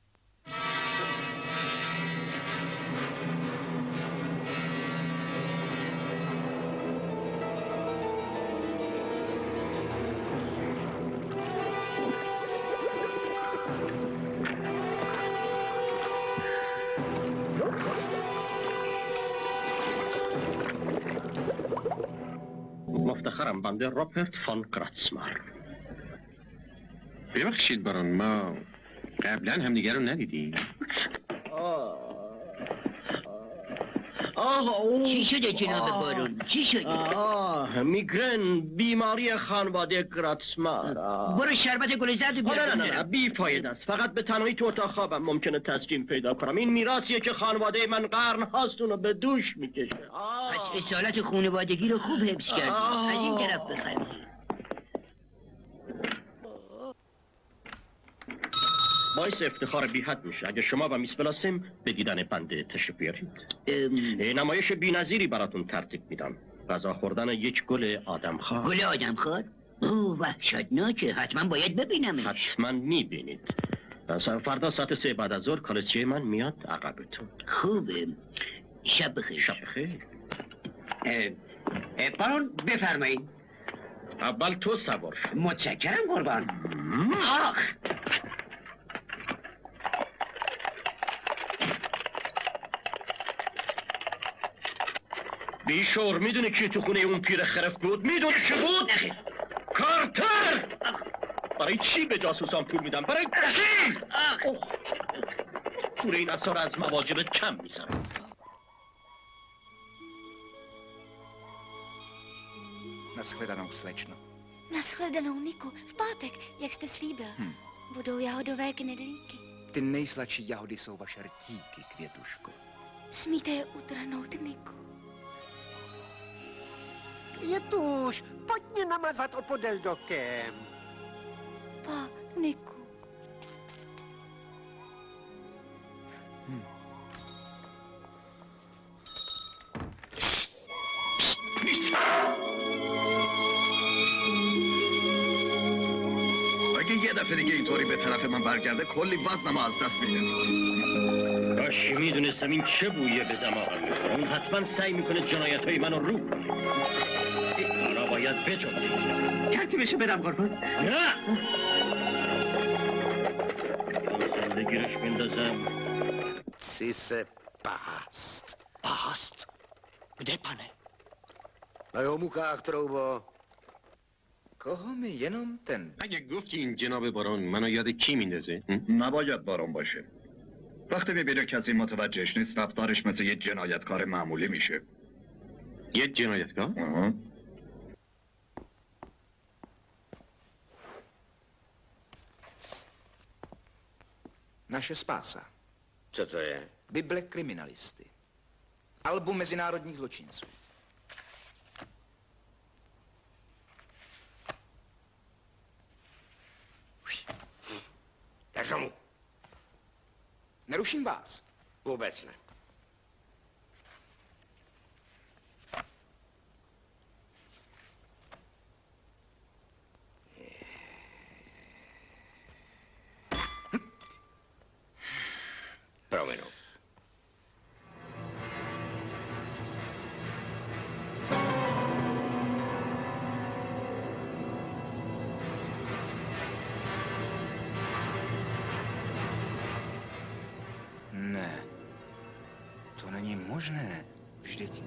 مفتخرم بنده روپرت فون کراتسمار. ببخشید بارون، ما قبلا همدیگه رو ندیدیم. آه چی شده جناب بارون؟ چی شده؟ آه میگرن بیماری خانواده کراتسمار. برو شربت گل زرد بیار. نه نه نه بی فایده است. فقط به تنهایی تو اتاق خوابم ممکنه تسکین پیدا کنم. این میراثیه که خانواده من قرن هاست اونو به دوش میکشه. پس اصالت خانوادگی رو خوب حفظ کردی. از این طرف بخرید. باعث افتخار بی حد میشه اگه شما و میس بلاسم به دیدن بنده تشریف بیارید. نمایش بی‌نظیری براتون ترتیب میدم. غذا خوردن یک گل آدمخوار. گل آدمخوار؟ اوه وحشتناکه، حتما باید ببینمش. حتما میبینید. فردا ساعت سه بعد از ظهر کالسچه من میاد عقبتون. خوبه. شب بخیر. شب بخیر. بارون بفرمایید. اول تو سوار شو. متشکرم قربان. آخ بیشور میدونی کی تو خونه اون پیر خرف بود؟ میدونی کی بود؟ کارتر! برای چی به جاسوسان پول میدم؟ برای چی؟ پول این اثار از مواجبت کم میذارم. Nashledanou, slečno. Nashledanou, Niku. V pátek, jak jste slíbil. Hm. Budou jahodové knedlíky. Ty nejsladší jahody jsou vaše rtíky, květuško. Smíte je utrhnout, Niku. Květuš, pojď mě namazat opodel dokem. Pa, Niku. Hm. اگه یه دفعه دیگه اینطوری به طرف من برگرده کلی وزنم از دست میده. کاش میدونستم این چه بویه به دماغم میخوره. اون حتما سعی میکنه جنایت های منو رو کنه. حالا باید بجنبه. ترتیبشو بدم قربان. نه! زندگیرش بندازم. Chci se pást. Pást? Kde, pane? Na jomukách, troubo. Koho mi jenom ten? اگه گفتی این جناب بارون منو یاد کی میندازه؟ نباید بارون باشه. وقتی میبینه کسی متوجهش نیست رفتارش مثل یه جنایتکار معمولی میشه. یه جنایتکار؟ آه. Naše spása. Co to je? Bible kriminalisty. Album mezinárodních zločinců. Držo mu. Neruším vás. Vůbec ne. Prominu. Ne, to není možné. Vždyť...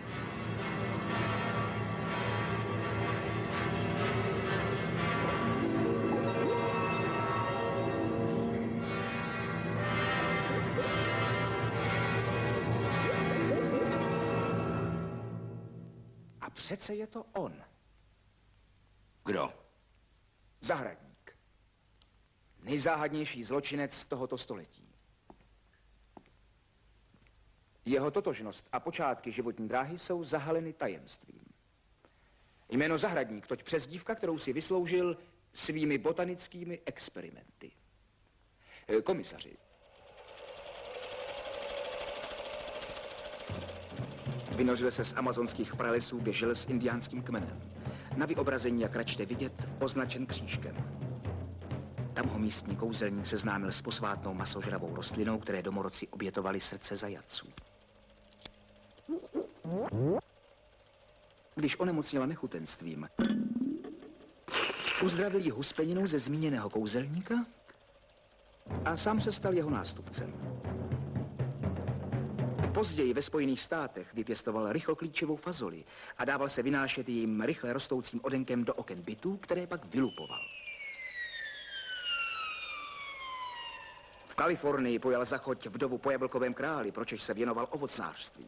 A přece je to on. Kdo? Zahradník. Nejzáhadnější zločinec tohoto století. Jeho totožnost a počátky životní dráhy jsou zahaleny tajemstvím. Jméno Zahradník, toť přezdívka, kterou si vysloužil svými botanickými experimenty. Komisaři. Vynořil se z amazonských pralesů, běžel s indiánským kmenem. Na vyobrazení, jak račte vidět, označen křížkem. Tam ho místní kouzelník seznámil s posvátnou masožravou rostlinou, které domorodci obětovali srdce zajatců. Když onemocněla nechutenstvím, uzdravil ji huspeninou ze zmíněného kouzelníka a sám se stal jeho nástupcem. Později ve Spojených státech vypěstoval rychloklíčovou fazoli a dával se vynášet jejím rychle rostoucím odenkem do oken bytů, které pak vylupoval. V Kalifornii pojal za choď vdovu po jablkovém králi, pročež se věnoval ovocnářství.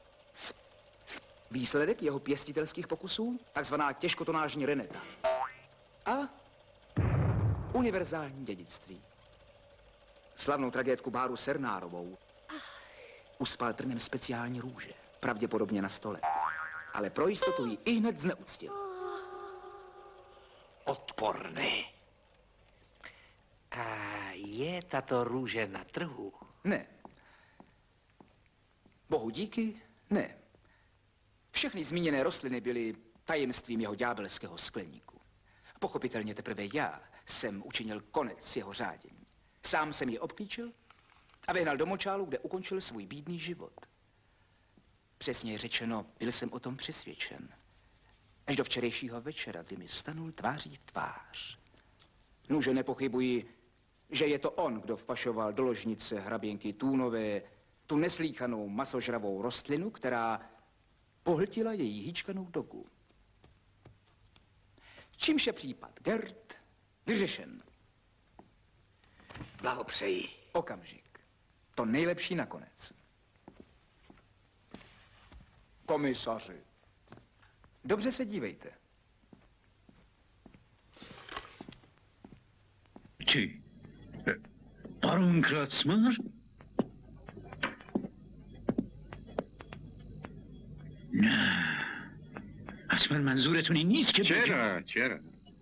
Výsledek jeho pěstitelských pokusů, takzvaná těžkotonážní reneta. A univerzální dědictví. Slavnou tragédku Báru Sernárovou uspal trnem speciální růže, pravděpodobně na stole. Ale pro jistotu ji ihned zneuctil. Odporný. A je tato růže na trhu? Ne. Bohu díky, ne. Všechny zmíněné rostliny byly tajemstvím jeho ďábelského skleníku. Pochopitelně teprve já jsem učinil konec jeho řádění. Sám jsem je obklíčil a vyhnal do močálu, kde ukončil svůj bídný život. Přesně řečeno, byl jsem o tom přesvědčen. Až do včerejšího večera, kdy mi stanul tváří v tvář. Nuže nepochybuji, že je to on, kdo vpašoval do ložnice hraběnky Tůnové tu neslíchanou masožravou rostlinu, která pohltila její hýčkanou dogu. Čímž je případ Gert vyřešen. Blahopřeji. Okamžik. To nejlepší nakonec. Komisaři, dobře se dívejte. چی؟ بارون کراتسمار؟ نه اصلا منظورتون این نیست که چرا؟ چرا؟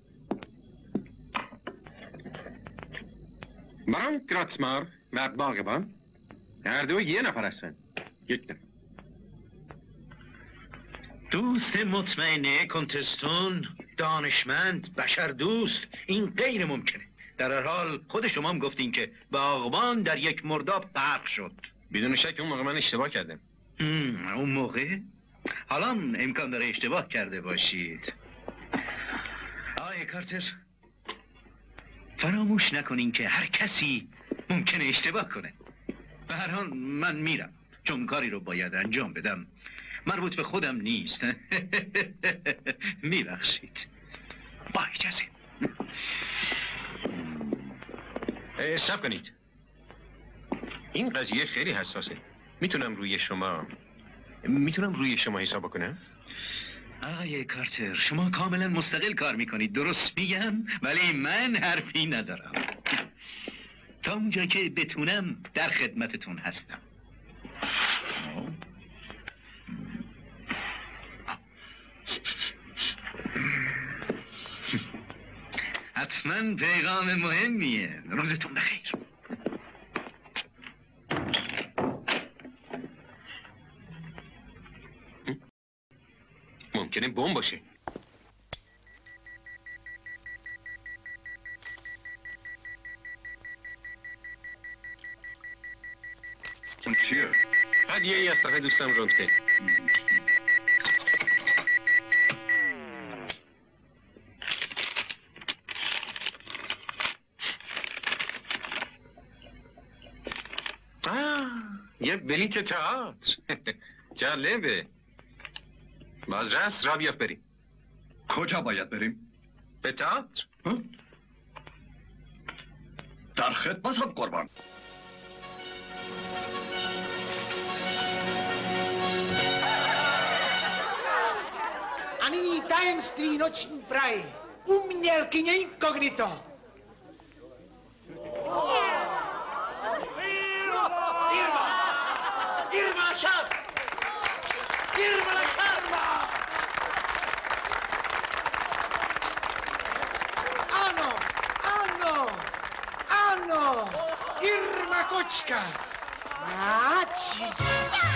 بارون کراتسمار و باغبان هر دو یه نفر هستن. یک نفر. دوست مطمئنه کنتستون دانشمند بشر دوست این غیر ممکنه. در هر حال خود شما هم گفتین که باغبان در یک مرداب غرق شد. بدون شک اون موقع من اشتباه کردم. اون موقع؟ حالا امکان داره اشتباه کرده باشید. آقای کارتر فراموش نکنین که هر کسی ممکنه اشتباه کنه. به هر حال من میرم چون کاری رو باید انجام بدم. مربوط به خودم نیست. میبخشید. با اجازه. صبر کنید. این قضیه خیلی حساسه. میتونم روی شما میتونم روی شما حساب کنم؟ آقای کارتر شما کاملا مستقل کار میکنید. درست میگم؟ ولی من حرفی ندارم. تا اونجا که بتونم در خدمتتون هستم. حتما پیغام مهمیه. روزتون بخیر. ممکنه بمب باشه. چیه؟ هدیه ای از طرف دوستم رونته. آه، یه بلیت تئاتر. جالبه. بازرس را بیافت بریم. کجا باید بریم؟ به تئاتر. در خدمتم قربان. A nyní tajemství noční Prahy. Umělkyně inkognito. Irma! Irma Lašát! Irma Lašát! Ano, ano, ano! Irma Kočka! A, či, či, či.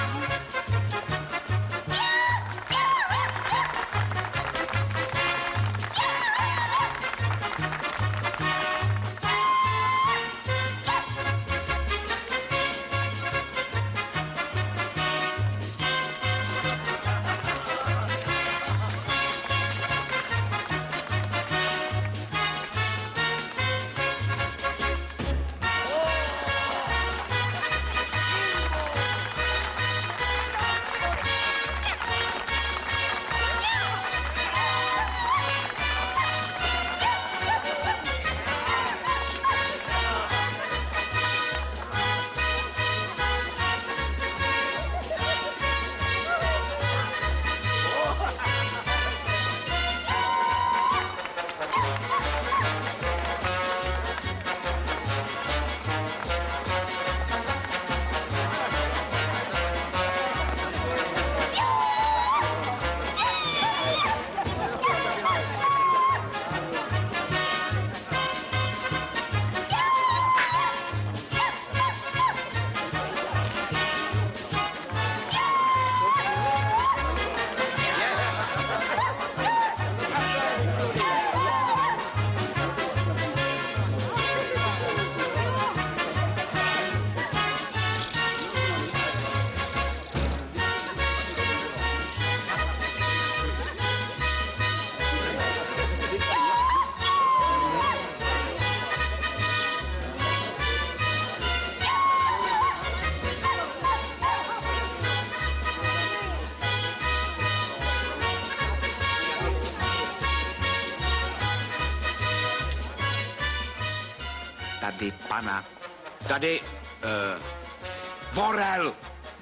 Tady pana. Tady... Uh, Vorel.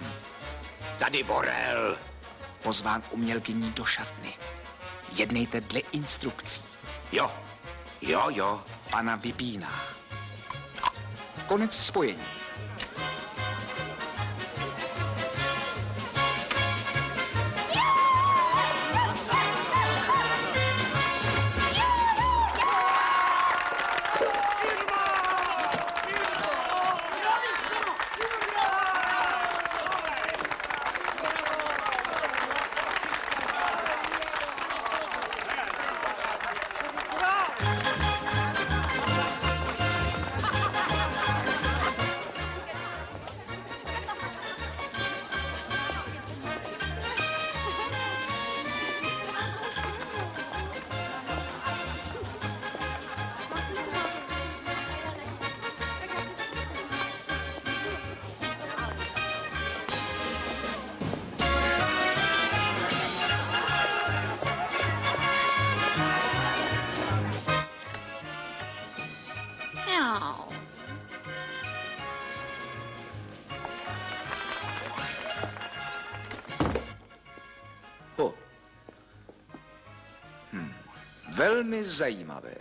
Tady Vorel. Pozván umělkyní do šatny. Jednejte dle instrukcí. Jo. Jo, jo. Pana vypíná. Konec spojení. Velmi zajímavé.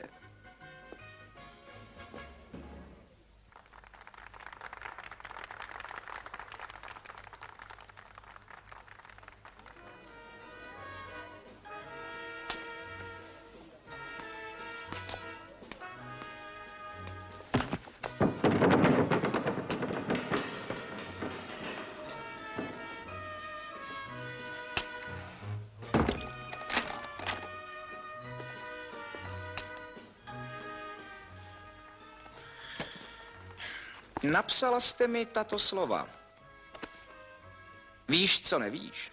Napsala jste mi tato slova. Víš, co nevíš?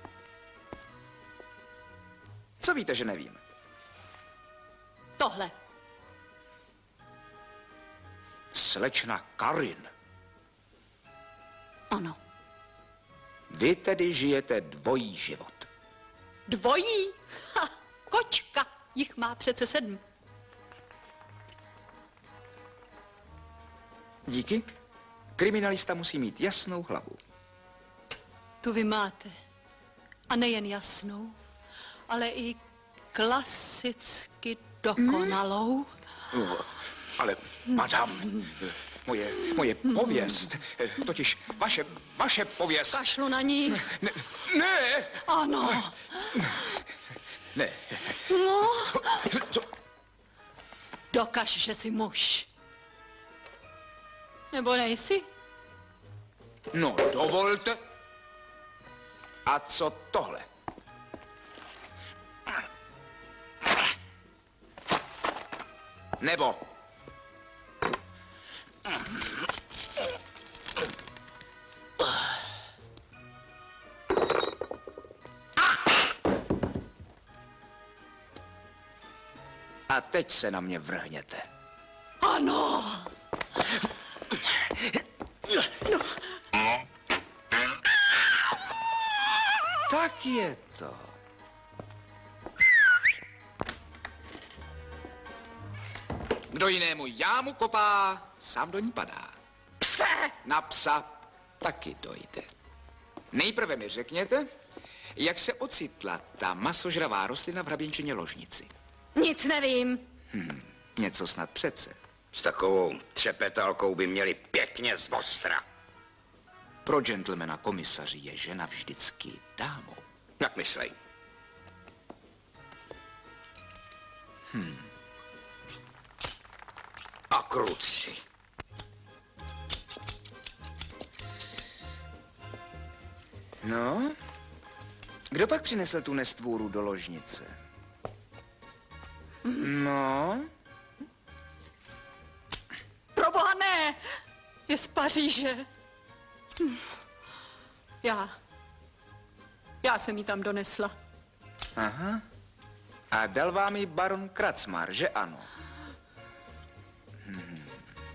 Co víte, že nevím? Tohle. Slečna Karin. Ano. Vy tedy žijete dvojí život. Dvojí? Ha, kočka. Jich má přece sedm. Díky. Kriminalista musí mít jasnou hlavu. Tu vy máte. A nejen jasnou, ale i klasicky dokonalou. Mm. Ale, madam, moje, moje pověst, totiž vaše, vaše pověst... Kašlu na ní. Ne, ne. Ano. Ne. No. Co? Dokaž, že jsi muž. Nebo nejsi? No, dovolte. A co tohle? Nebo... A teď se na mě vrhněte. Ano. No. Tak je to. Kdo jinému jámu kopá, sám do ní padá. Pse! Na psa taky dojde. Nejprve mi řekněte, jak se ocitla ta masožravá rostlina v hraběnčině ložnici. Nic nevím. Hm, něco snad přece. S takovou třepetalkou by měli pěkně z ostra. Pro gentlemana komisaři je žena vždycky dámou. Jak myslej? Hm. A kruci. No, kdo pak přinesl tu nestvůru do ložnice? No? Proboha ne! Je z Paříže. Hm. Já. Já jsem ji tam donesla. Aha. A dal vám ji baron Kracmar, že ano? Hmm.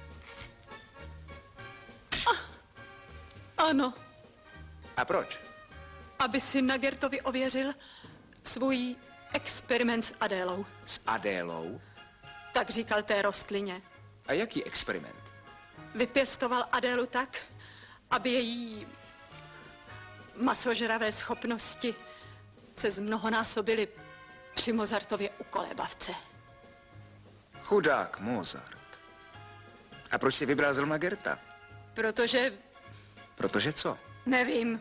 Ano. A proč? Aby si Nagertovi ověřil svůj experiment s Adélou. S Adélou? Tak říkal té rostlině. A jaký experiment? Vypěstoval Adélu tak, aby její masožravé schopnosti se zmnohonásobily při Mozartově ukolébavce. Chudák Mozart. A proč si vybral zrovna Gerta? Protože... Protože co? Nevím.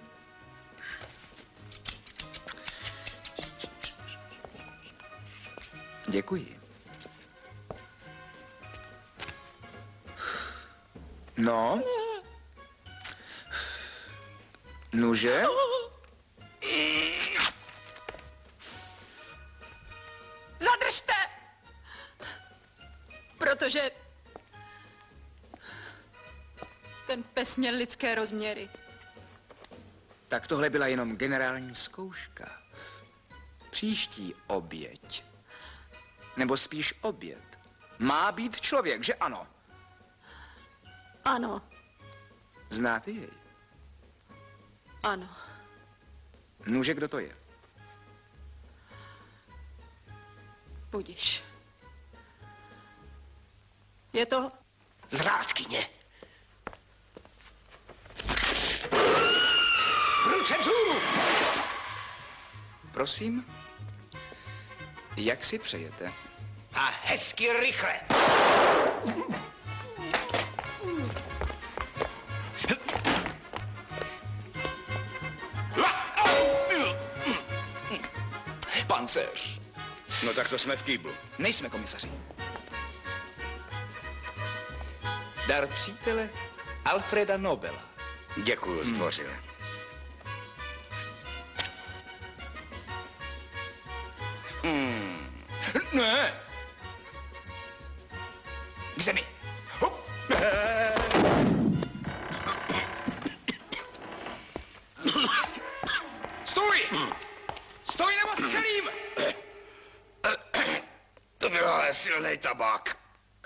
Děkuji. No? Nuže? Zadržte! Protože ten pes měl lidské rozměry. Tak tohle byla jenom generální zkouška. Příští oběť, nebo spíš oběd, má být člověk, že ano? Ano. Znáte jej? Ano. Nuže, kdo to je? Budiš. Je to... Zrádkyně. Ruce vzhůru! Prosím, jak si přejete? A hezky rychle. Pancéř. No tak to jsme v kýblu. Nejsme komisaři. Dar přítele Alfreda Nobela. Děkuju, zdvořile. Hmm. Ne! K zemi. Hop. silnej tabák.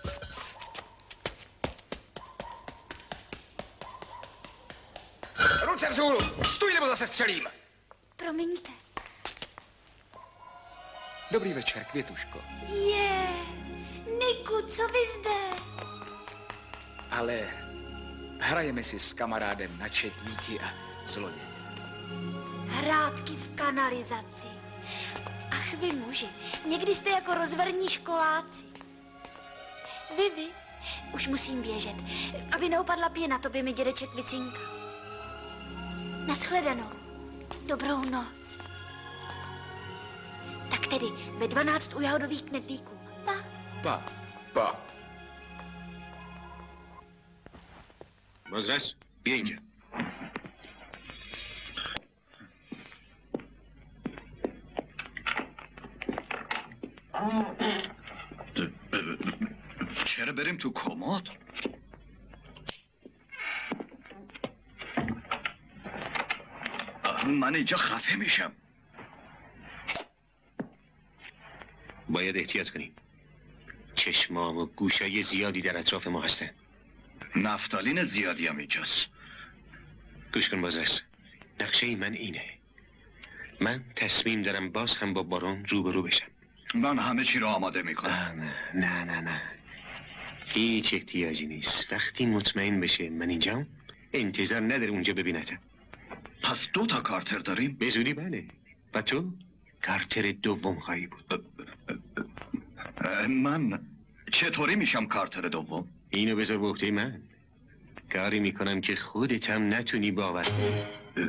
Ruce vzhůru! Stůj, nebo zase střelím! Promiňte. Dobrý večer, Květuško. Je, Niku, co vy zde? Ale hrajeme si s kamarádem na četníky a zloděje. Hrátky v kanalizaci. Ach, vy muži, někdy jste jako rozverní školáci. Vy, vy, už musím běžet, aby neupadla pěna, to by mi dědeček Vicinka. Naschledanou. Dobrou noc. Tak tedy ve dvanáct u jahodových knedlíků. Pa. Pa. Pa. Mozres, bějte. چرا بریم تو کمد؟ من اینجا خفه میشم. باید احتیاط کنیم. چشمام و گوشای زیادی در اطراف ما هستن. نفتالین زیادی هم اینجاست. گوش کن بازرس. نقشه من اینه. من تصمیم دارم باز هم با بارون روبرو بشم. من همه چی رو آماده میکنم. نه نه نه نه. هیچ احتیاجی نیست. وقتی مطمئن بشه من اینجام انتظار نداره اونجا ببینتم. پس دو تا کارتر داریم؟ به زودی بله. و تو کارتر دوم خواهی بود. من چطوری میشم کارتر دوم؟ اینو بذار به عهده من. کاری میکنم که خودت هم نتونی باور کنی.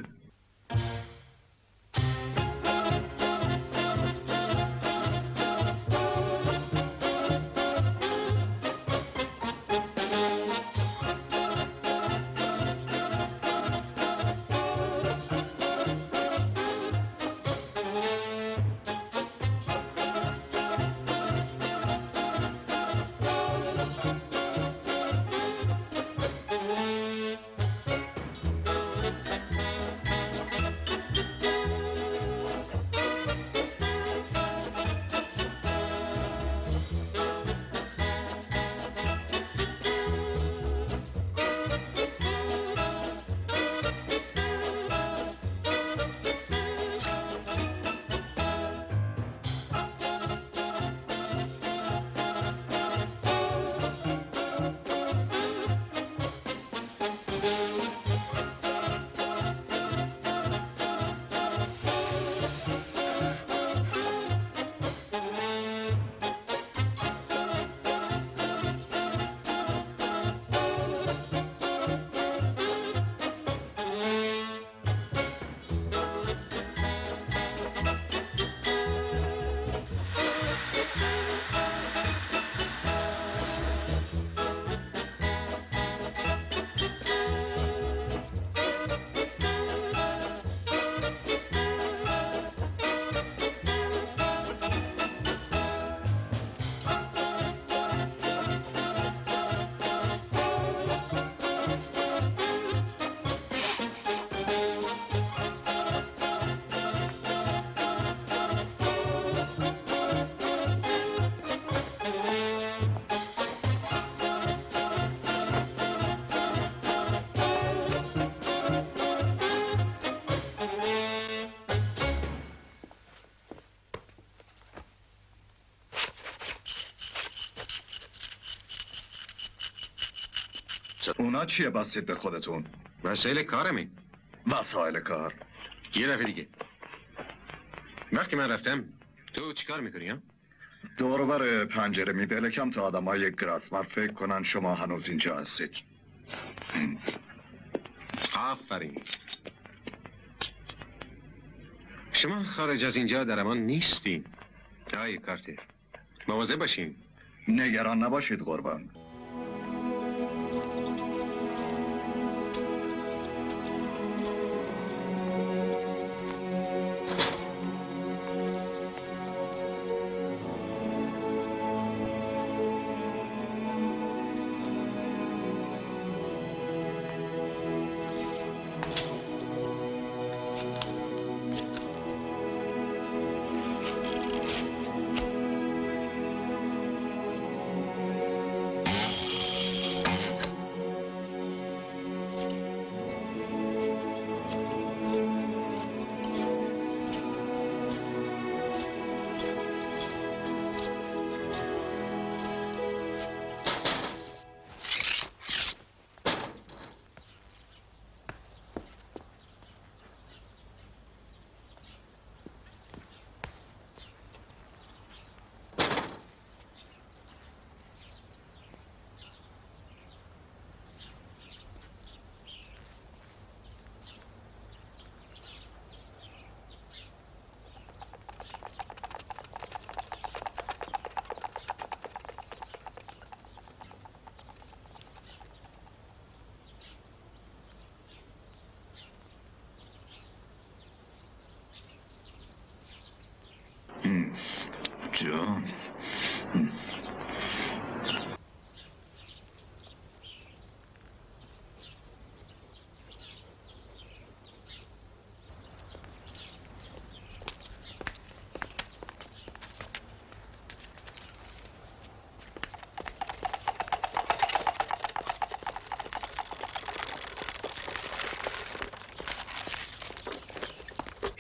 اونا چیه بستید به خودتون؟ وسایل کارمه. وسایل کار؟ یه دفعه دیگه. وقتی من رفتم تو چیکار میکنی ها؟ دور بر پنجره میبلکم تا آدم های گراسمر فکر کنن شما هنوز اینجا هستید. آفرین. شما خارج از اینجا در امان نیستین. آی کارتر مواظب باشین. نگران نباشید قربان.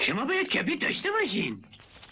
شما باید کبریت داشته باشین.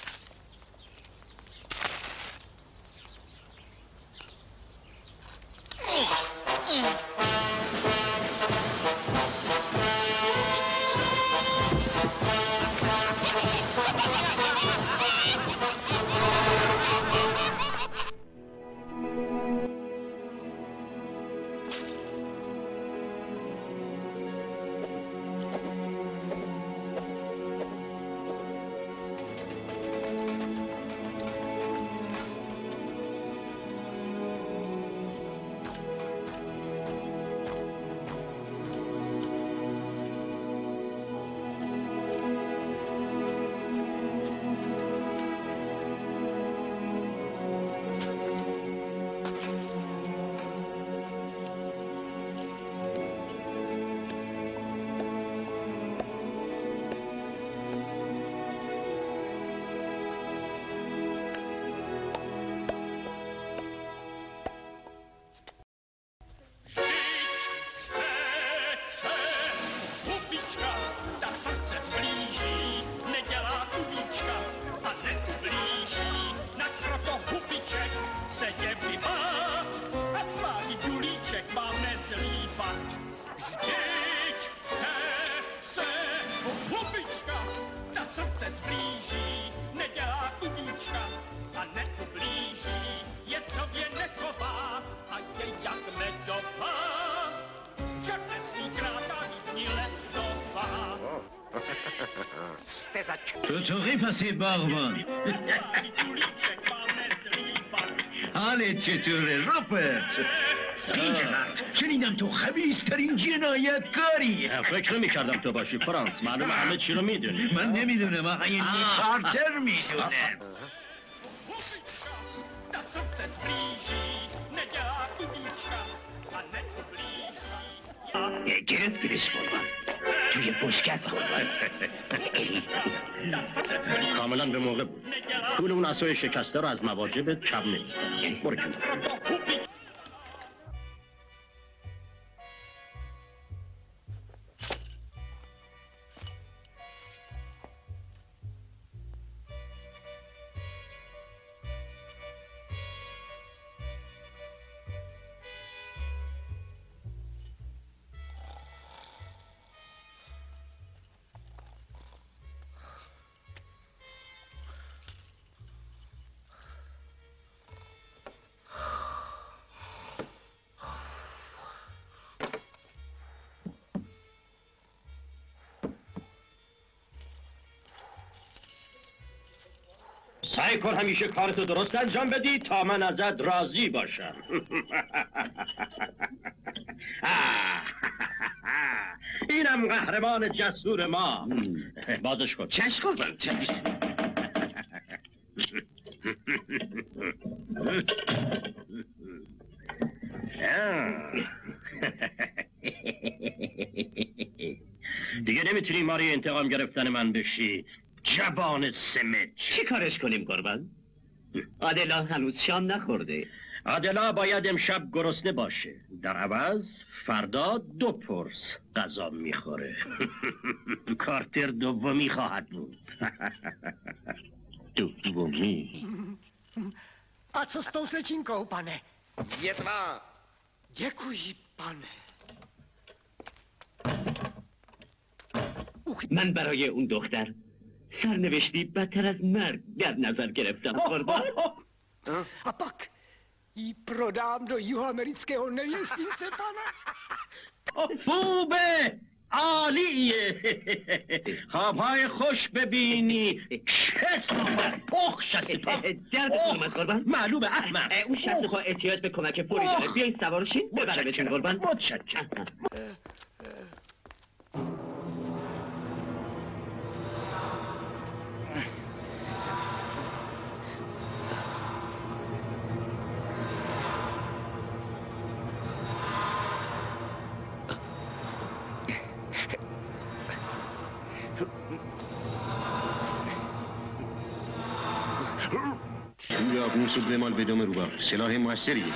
توتوقی پسی باغبان. حالت چطوره روپرت؟ قیمت شنیدم تو خبیث‌ترین جنایتکاری. فکر میکردم تو باشی فرانس. معلومه همه چی رو میدونی. من نمیدونم آقا این کارتر میدونه. گرفتیش قربان توی پشکست قربان. کاملا به موقع بود. پول اون عصای شکسته رو از مواجب کم نمی‌کنم. برو کنار. سعی کن همیشه کارتو درست انجام بدی تا من ازت راضی باشم. اینم قهرمان جسور ما. بازش کن. چشم قربان چشم. دیگه نمیتونی ماری انتقام گرفتن من بشی. جبان سمج. چی کارش کنیم قربان؟ آدلا هنوز شام نخورده. آدلا باید امشب گرسنه باشه. در عوض فردا دو پرس غذا میخوره. کارتر دومی خواهد بود. دومی. A co s tou slečinkou, pane? Je tvá. Děkuji, pane. من برای اون دختر سرنوشتی بدتر از مرگ در نظر گرفتم قربان. A pak ji prodám do jihoamerického nevěstince, pane. خوبه عالیه. خوابهای خوش ببینی. شست اخ شست پا دردتون اومد قربان؟ معلومه احمق. اون شست پا احتیاج به کمک فوری داره. بیاین سوارشین ببرمتون قربان. متشکرم. یا موسوق بمال به دم روبا سلاح موثریه.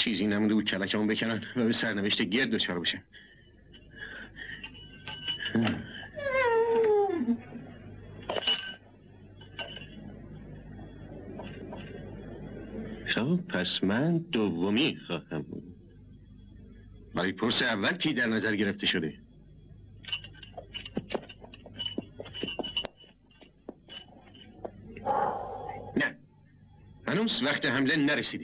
چیزی نمونده بود کلکمون بکنن و به سرنوشت گرد دچار بشن. خب پس من دومی خواهم بود. برای پرس اول کی در نظر گرفته شده؟ نه، هنوز وقت حمله نرسیده.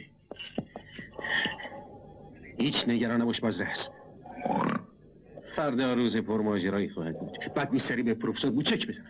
هیچ نگران نباش بازرس. فردا روز پرماجرایی خواهد بود. بعد میسری به پروفسور بوچک بزن.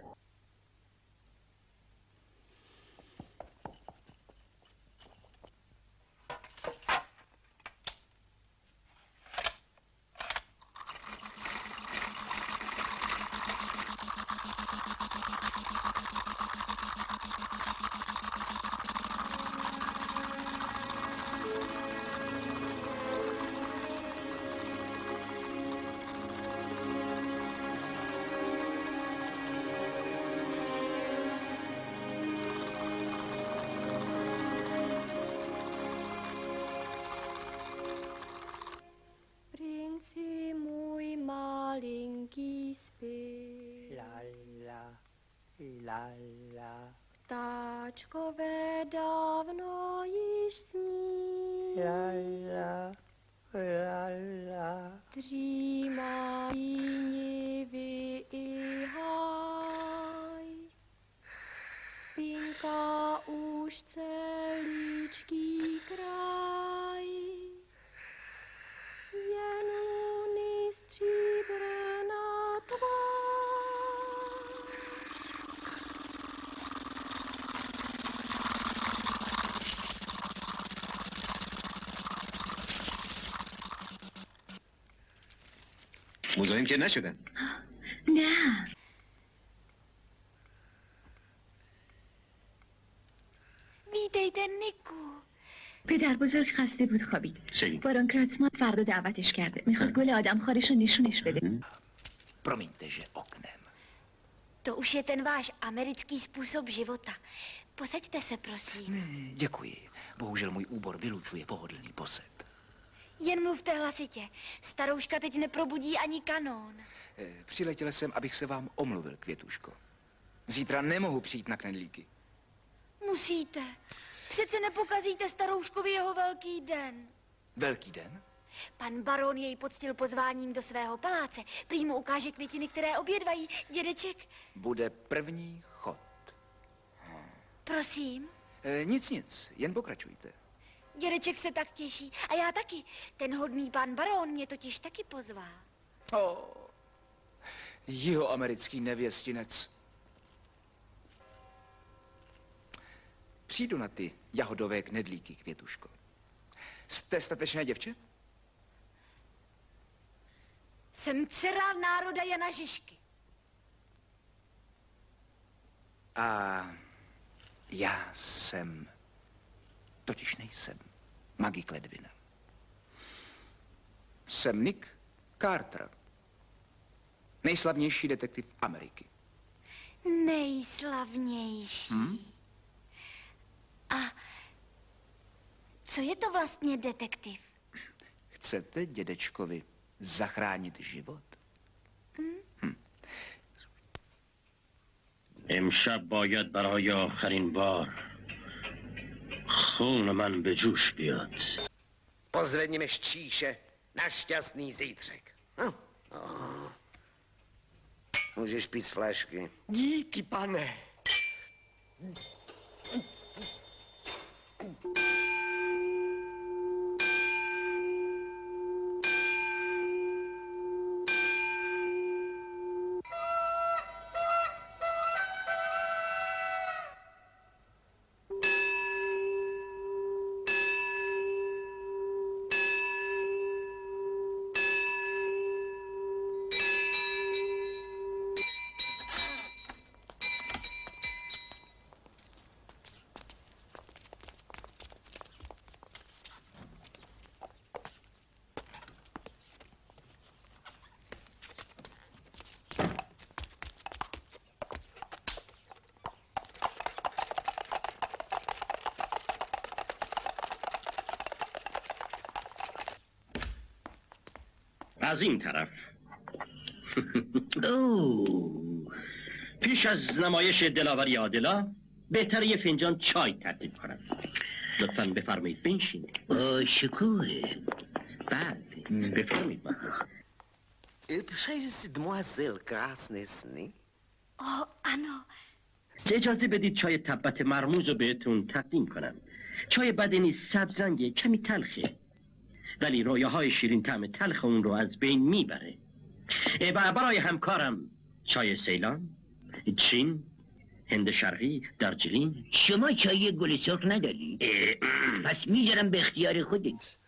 Ptáčkové dávno již sní. La, la, la, la. Dřímají nivy i háj. Spínká už celíčký kraj. Jen luny stříbrná tvár. مزاحم که نشدن؟ نه. ویدیده نیکو. پدر بزرگ خسته بود خوابید. سلیم. بارون کراتسمان فردا دعوتش کرده. میخواد گل آدم خارش رو نشونش بده. Promiňte, že oknem. To už je ten váš americký způsob života. Posaďte se, prosím. Ne, děkuji. Bohužel můj úbor vylučuje pohodlný posed. Jen mluvte hlasitě. Starouška teď neprobudí ani kanón. E, přiletěl jsem, abych se vám omluvil, Květuško. Zítra nemohu přijít na knedlíky. Musíte. Přece nepokazíte starouškovi jeho velký den. Velký den? Pan baron jej poctil pozváním do svého paláce. Prý mu ukáže květiny, které obědvají. Dědeček? Bude první chod. Prosím? E, nic, nic. Jen pokračujte. Dědeček se tak těší. A já taky. Ten hodný pan baron mě totiž taky pozval. Oh, jihoamerický nevěstinec. Přijdu na ty jahodové knedlíky, Květuško. Jste statečné děvče? Jsem dcera národa Jana Žižky. A já jsem... Totiž nejsem Magik Ledvina. Jsem Nick Carter. Nejslavnější detektiv Ameriky. Nejslavnější. Hmm? A co je to vlastně detektiv? Chcete dědečkovi zachránit život? Hmm? Hm. امشب باید برای آخرین بار خون من به جوش بیاد. Pozvedněme štíše na šťastný zítřek. Hm? Oh. Můžeš pít z flašky. Díky, pane. از این طرف. اوه. پیش از نمایش دلاوری عادلا بهتر یه فنجان چای ترتیب کنم. لطفاً بفرمایید بنشینید. با شکوه. بله بفرمایید. Přeji si demoiselle krásné sny. آه ano. اجازه بدید چای تبت مرموز رو بهتون تقدیم کنم. چای بدی نیست، سبز رنگه، کمی تلخه، ولی رویاهای شیرین طعم تلخ اون رو از بین میبره. و برای همکارم چای سیلان، چین، هند شرقی، دارجلین. شما چای گل سرخ نداری؟ پس میذارم به اختیار خودت.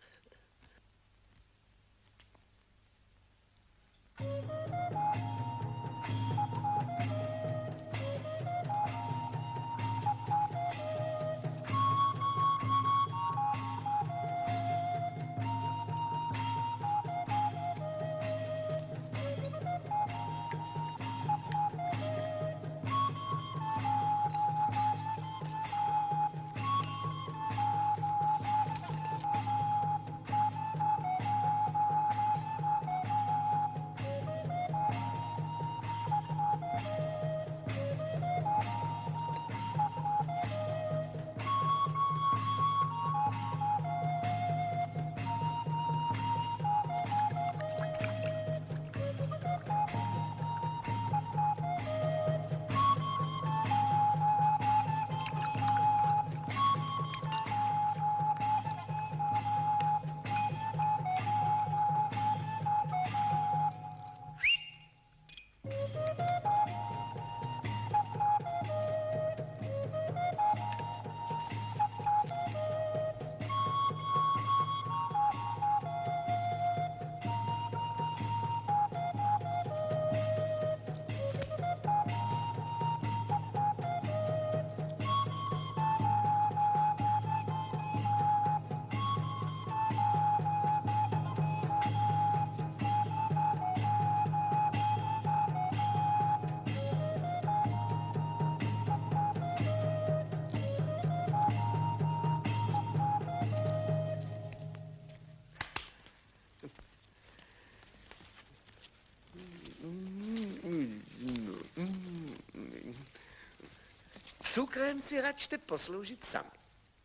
Cukrem si račte posloužit sami.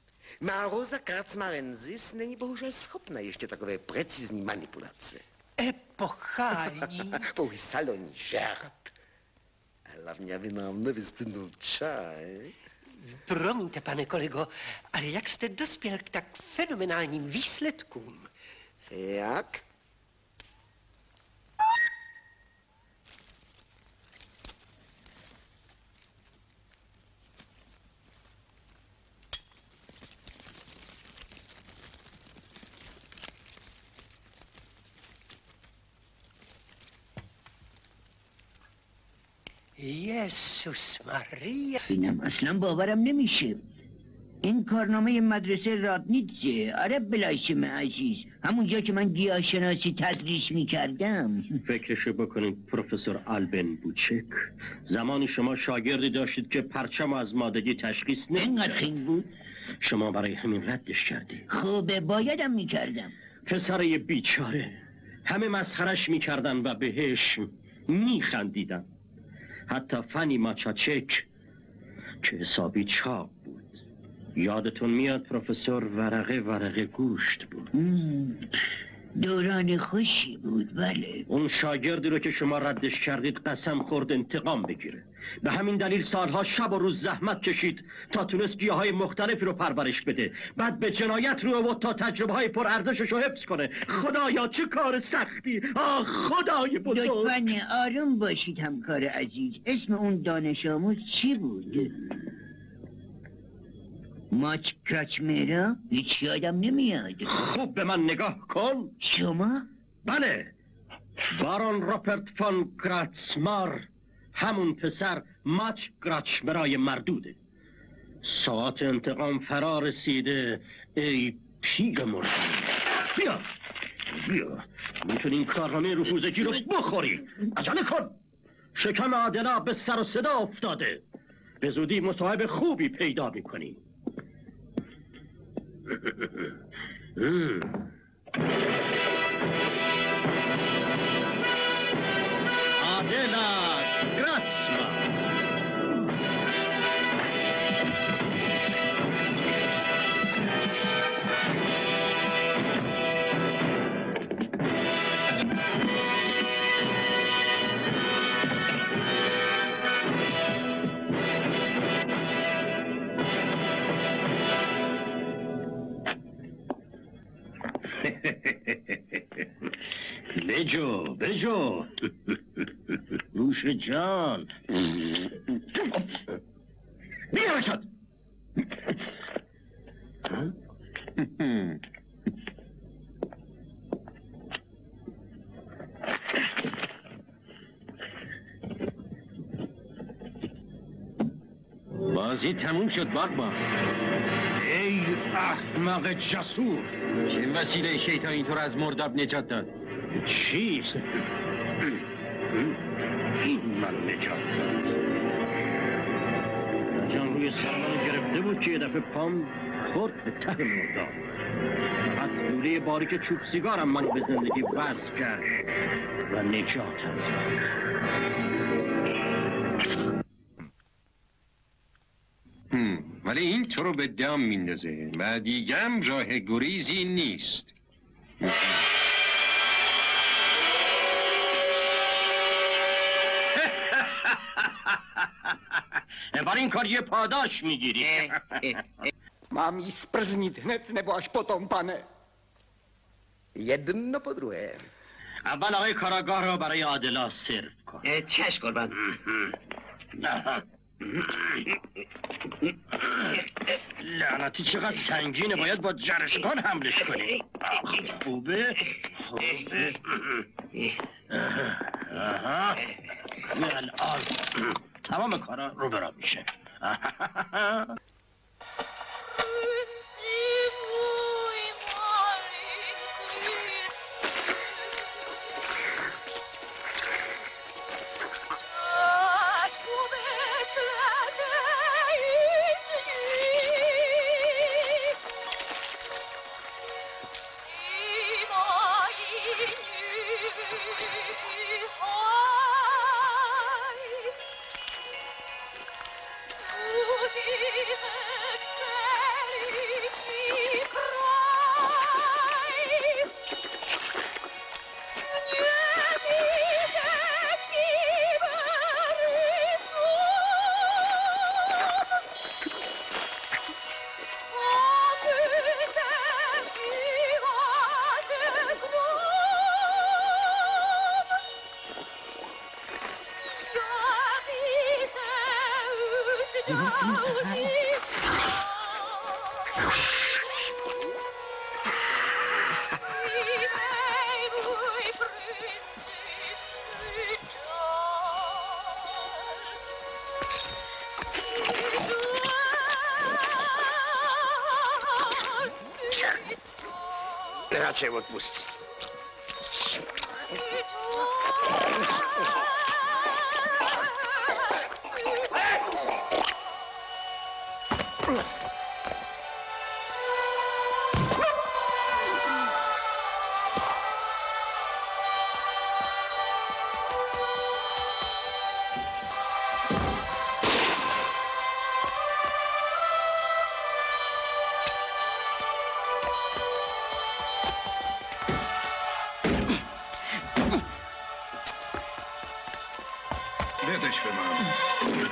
Má Rosa Kracmarensis není bohužel schopna ještě takové precizní manipulace. Epochální. Pouhý salonní žert. Hlavně, aby nám nevystydnul čaj. Promiňte, pane kolego, ale jak jste dospěl k tak fenomenálním výsledkům? Jak? یسوس ماریا. اینم اصلا باورم نمیشه. این کارنامه مدرسه رادنیتزه. آره بلایشم عزیز، همونجا که من گیاهشناسی تدریس میکردم. فکرشو بکنید پروفسور آلبن بوچک، زمانی شما شاگردی داشتید که پرچم از مادگی تشخیص نمیداد. اینقدر خنگ بود؟ شما برای همین ردش کردی. خوبه، بایدم میکردم. پسره بیچاره، همه مسخرش میکردن و بهش میخندیدن. حتی فنی ماچاچک که حسابی چاق بود. یادتون میاد پروفسور ورقه ورقه گوشت بود. دوران خوشی بود. بله. اون شاگردی رو که شما ردش کردید قسم خورد انتقام بگیره. به همین دلیل سالها شب و روز زحمت کشید تا تونست گیاهای مختلفی رو پرورش بده. بعد به جنایت رو و تا تجربه های پر ارزشش رو حفظ کنه. خدایا چه کار سختی. آه خدای بزرگ. لطفاً آروم باشید همکار عزیز. اسم اون دانش آموز چی بود؟ ماچ کراچمیرا؟ هیچ یادم نمیاد. خوب به من نگاه کن. شما؟ بله، بارون روپرت فون کراتسمار، همون پسر ماچ کراچمرای مردوده. ساعت انتقام فرا رسیده. ای پیر مردن، بیا بیا، میتونی این کارنامه رفوزگی رو بخوری. عجله کن، شکم عادلا به سر و صدا افتاده. به زودی مصاحب خوبی پیدا میکنی. بجو بجو نوش جان بیا شد بازی تموم شد باغبان. ای احمق جسور، چه وسیله شیطان اینطور از مرداب نجات داد؟ چیست؟ این منو نجات داد. جان روی سر منو گرفته بود که یه دفعه پام خورد به ته مرداب. فقط دوره باریک چوب سیگارم منو به زندگی وصل کرد و نجاتم داد. ولی این تو رو به دام میندازه و دیگم راه گریزی نیست. برای این کار یه پاداش میگیری. Mám jí sprznit hned nebo až potom, pane? Jedno po druhé. اول آقای کاراگاه را برای عادلا سرو کن. چشم قربان. لعنتی چقدر سنگینه، باید با جرشگان حملش کنی. خوبه خوبه. آها الان تمام کارا رو برا میشه. Radšej odpustit. بدش به من.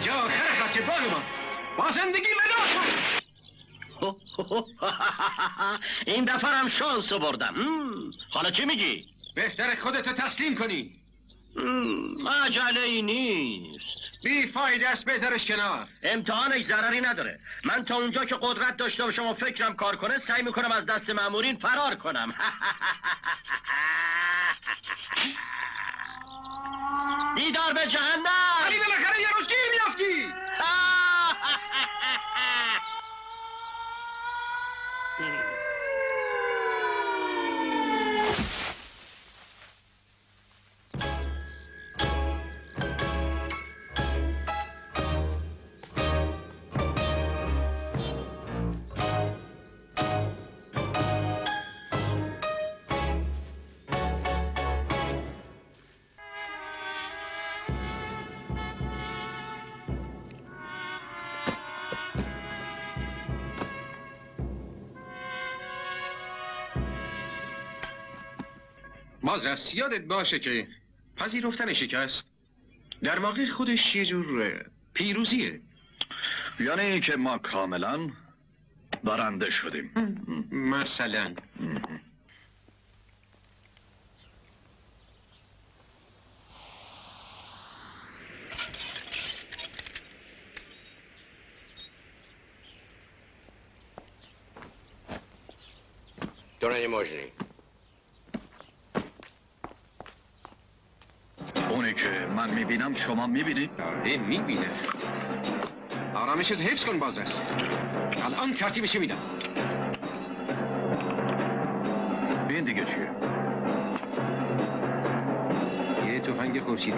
اینجا آخر خط باغ ما. با زندگی ودا این دفعه هم شانس بردم. حالا چی میگی؟ بهتر خودتو تسلیم کنی. عجله ای نیست. بی فایده است بذارش کنار. امتحانش ضرری نداره. من تا اونجا که قدرت داشته باشم و فکرم کار کنه سعی میکنم از دست مامورین فرار کنم. دیدار به جهنم. ولی بالاخره یه روز گیر میافتی. بازرس یادت باشه که پذیرفتن شکست در واقع خودش یه جور پیروزیه. یعنی اینکه ما کاملا برنده شدیم. مثلا To není možný. اونی که من میبینم شما میبینید؟ آره میبینه. آرامشت حفظ کن بازرس. الان ترتیبش میدم. این دیگه چیه؟ یه تفنگ خورشیدی.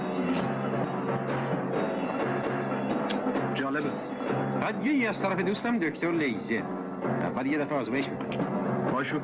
جالبه. بعد یه از طرف دوستم دکتر لیزر. اول یه دفعه آزمایش میکنم. باشو.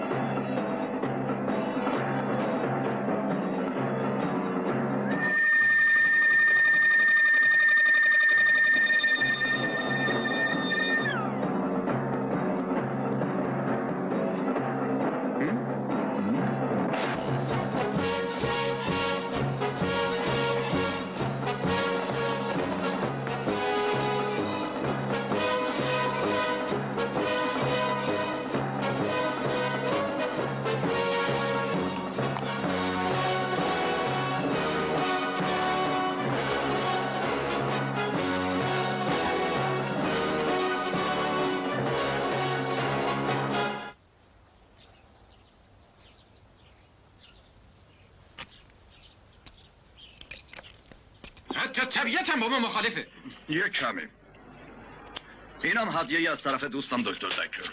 حتی طبیعتم با ما مخالفه. یه کمی. اینم هدیه‌ای از طرف دوستم دکتر زکر.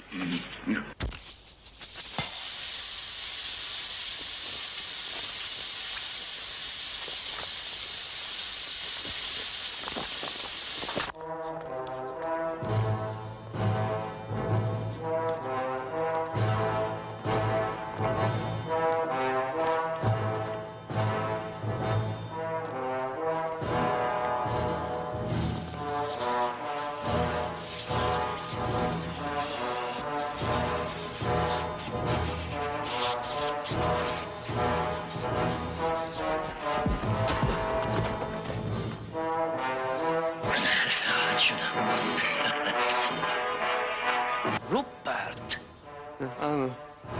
روپرت. آنو.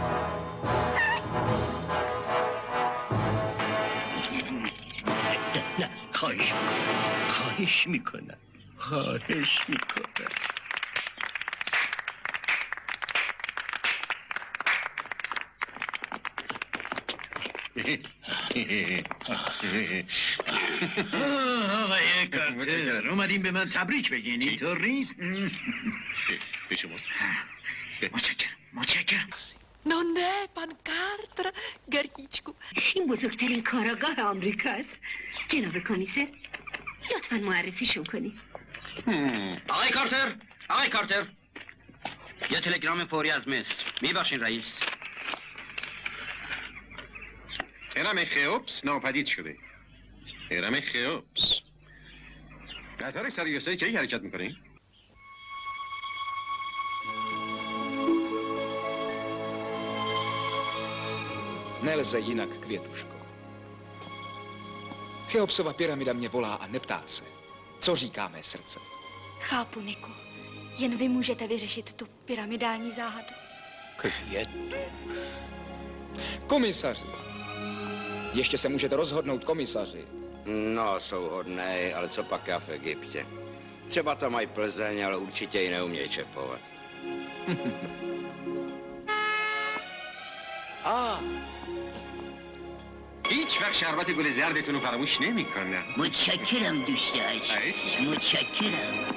نه خواهش خواهش میکنم خواهش میکنم. آقای کارتر اومدیم به من تبریک بگین اینطور نیست؟ به شما متشکرم متشکرم. No ne, pan Carter, گردیچکو. این بزرگترین کاراگاه آمریکاست. جناب کمیسر لطفاً معرفیشون کنی. آقای کارتر آقای کارتر یه تلگرام فوری از مصر. میبخشین رئیس. هرم خئوپس ناپدید شده. هرم خئوپس. قطار سریوسه کی حرکت میکنه؟ Nelze jinak, Květuško. Cheopsova pyramida mě volá a neptá se. Co říká mé srdce? Chápu, Niku. Jen vy můžete vyřešit tu pyramidální záhadu. Květu. Komisaři. Ještě se můžete rozhodnout, komisaři. No, jsou hodnej, ale co pak já v Egyptě? Třeba to mají Plzeň, ale určitě ji neumějí čepovat. آه هیچ وقت شربت گل زردتون رو فراموش نمی‌کنم. متشکرم دوست عزیز. متشکرم.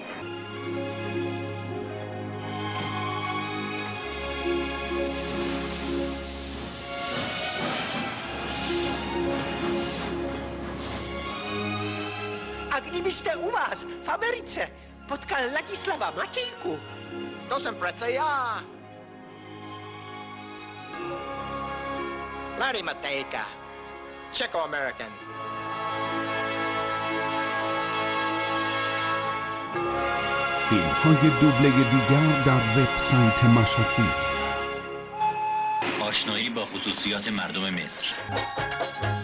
A kdybyste u vás v Americe potkal Ladislava Matějku? To jsem přece já. Larry Matejka. Czech-American. فیلم‌های دوبله دیگر در وبسایت مشهد فیلم. آشنایی با خصوصیات مردم مصر.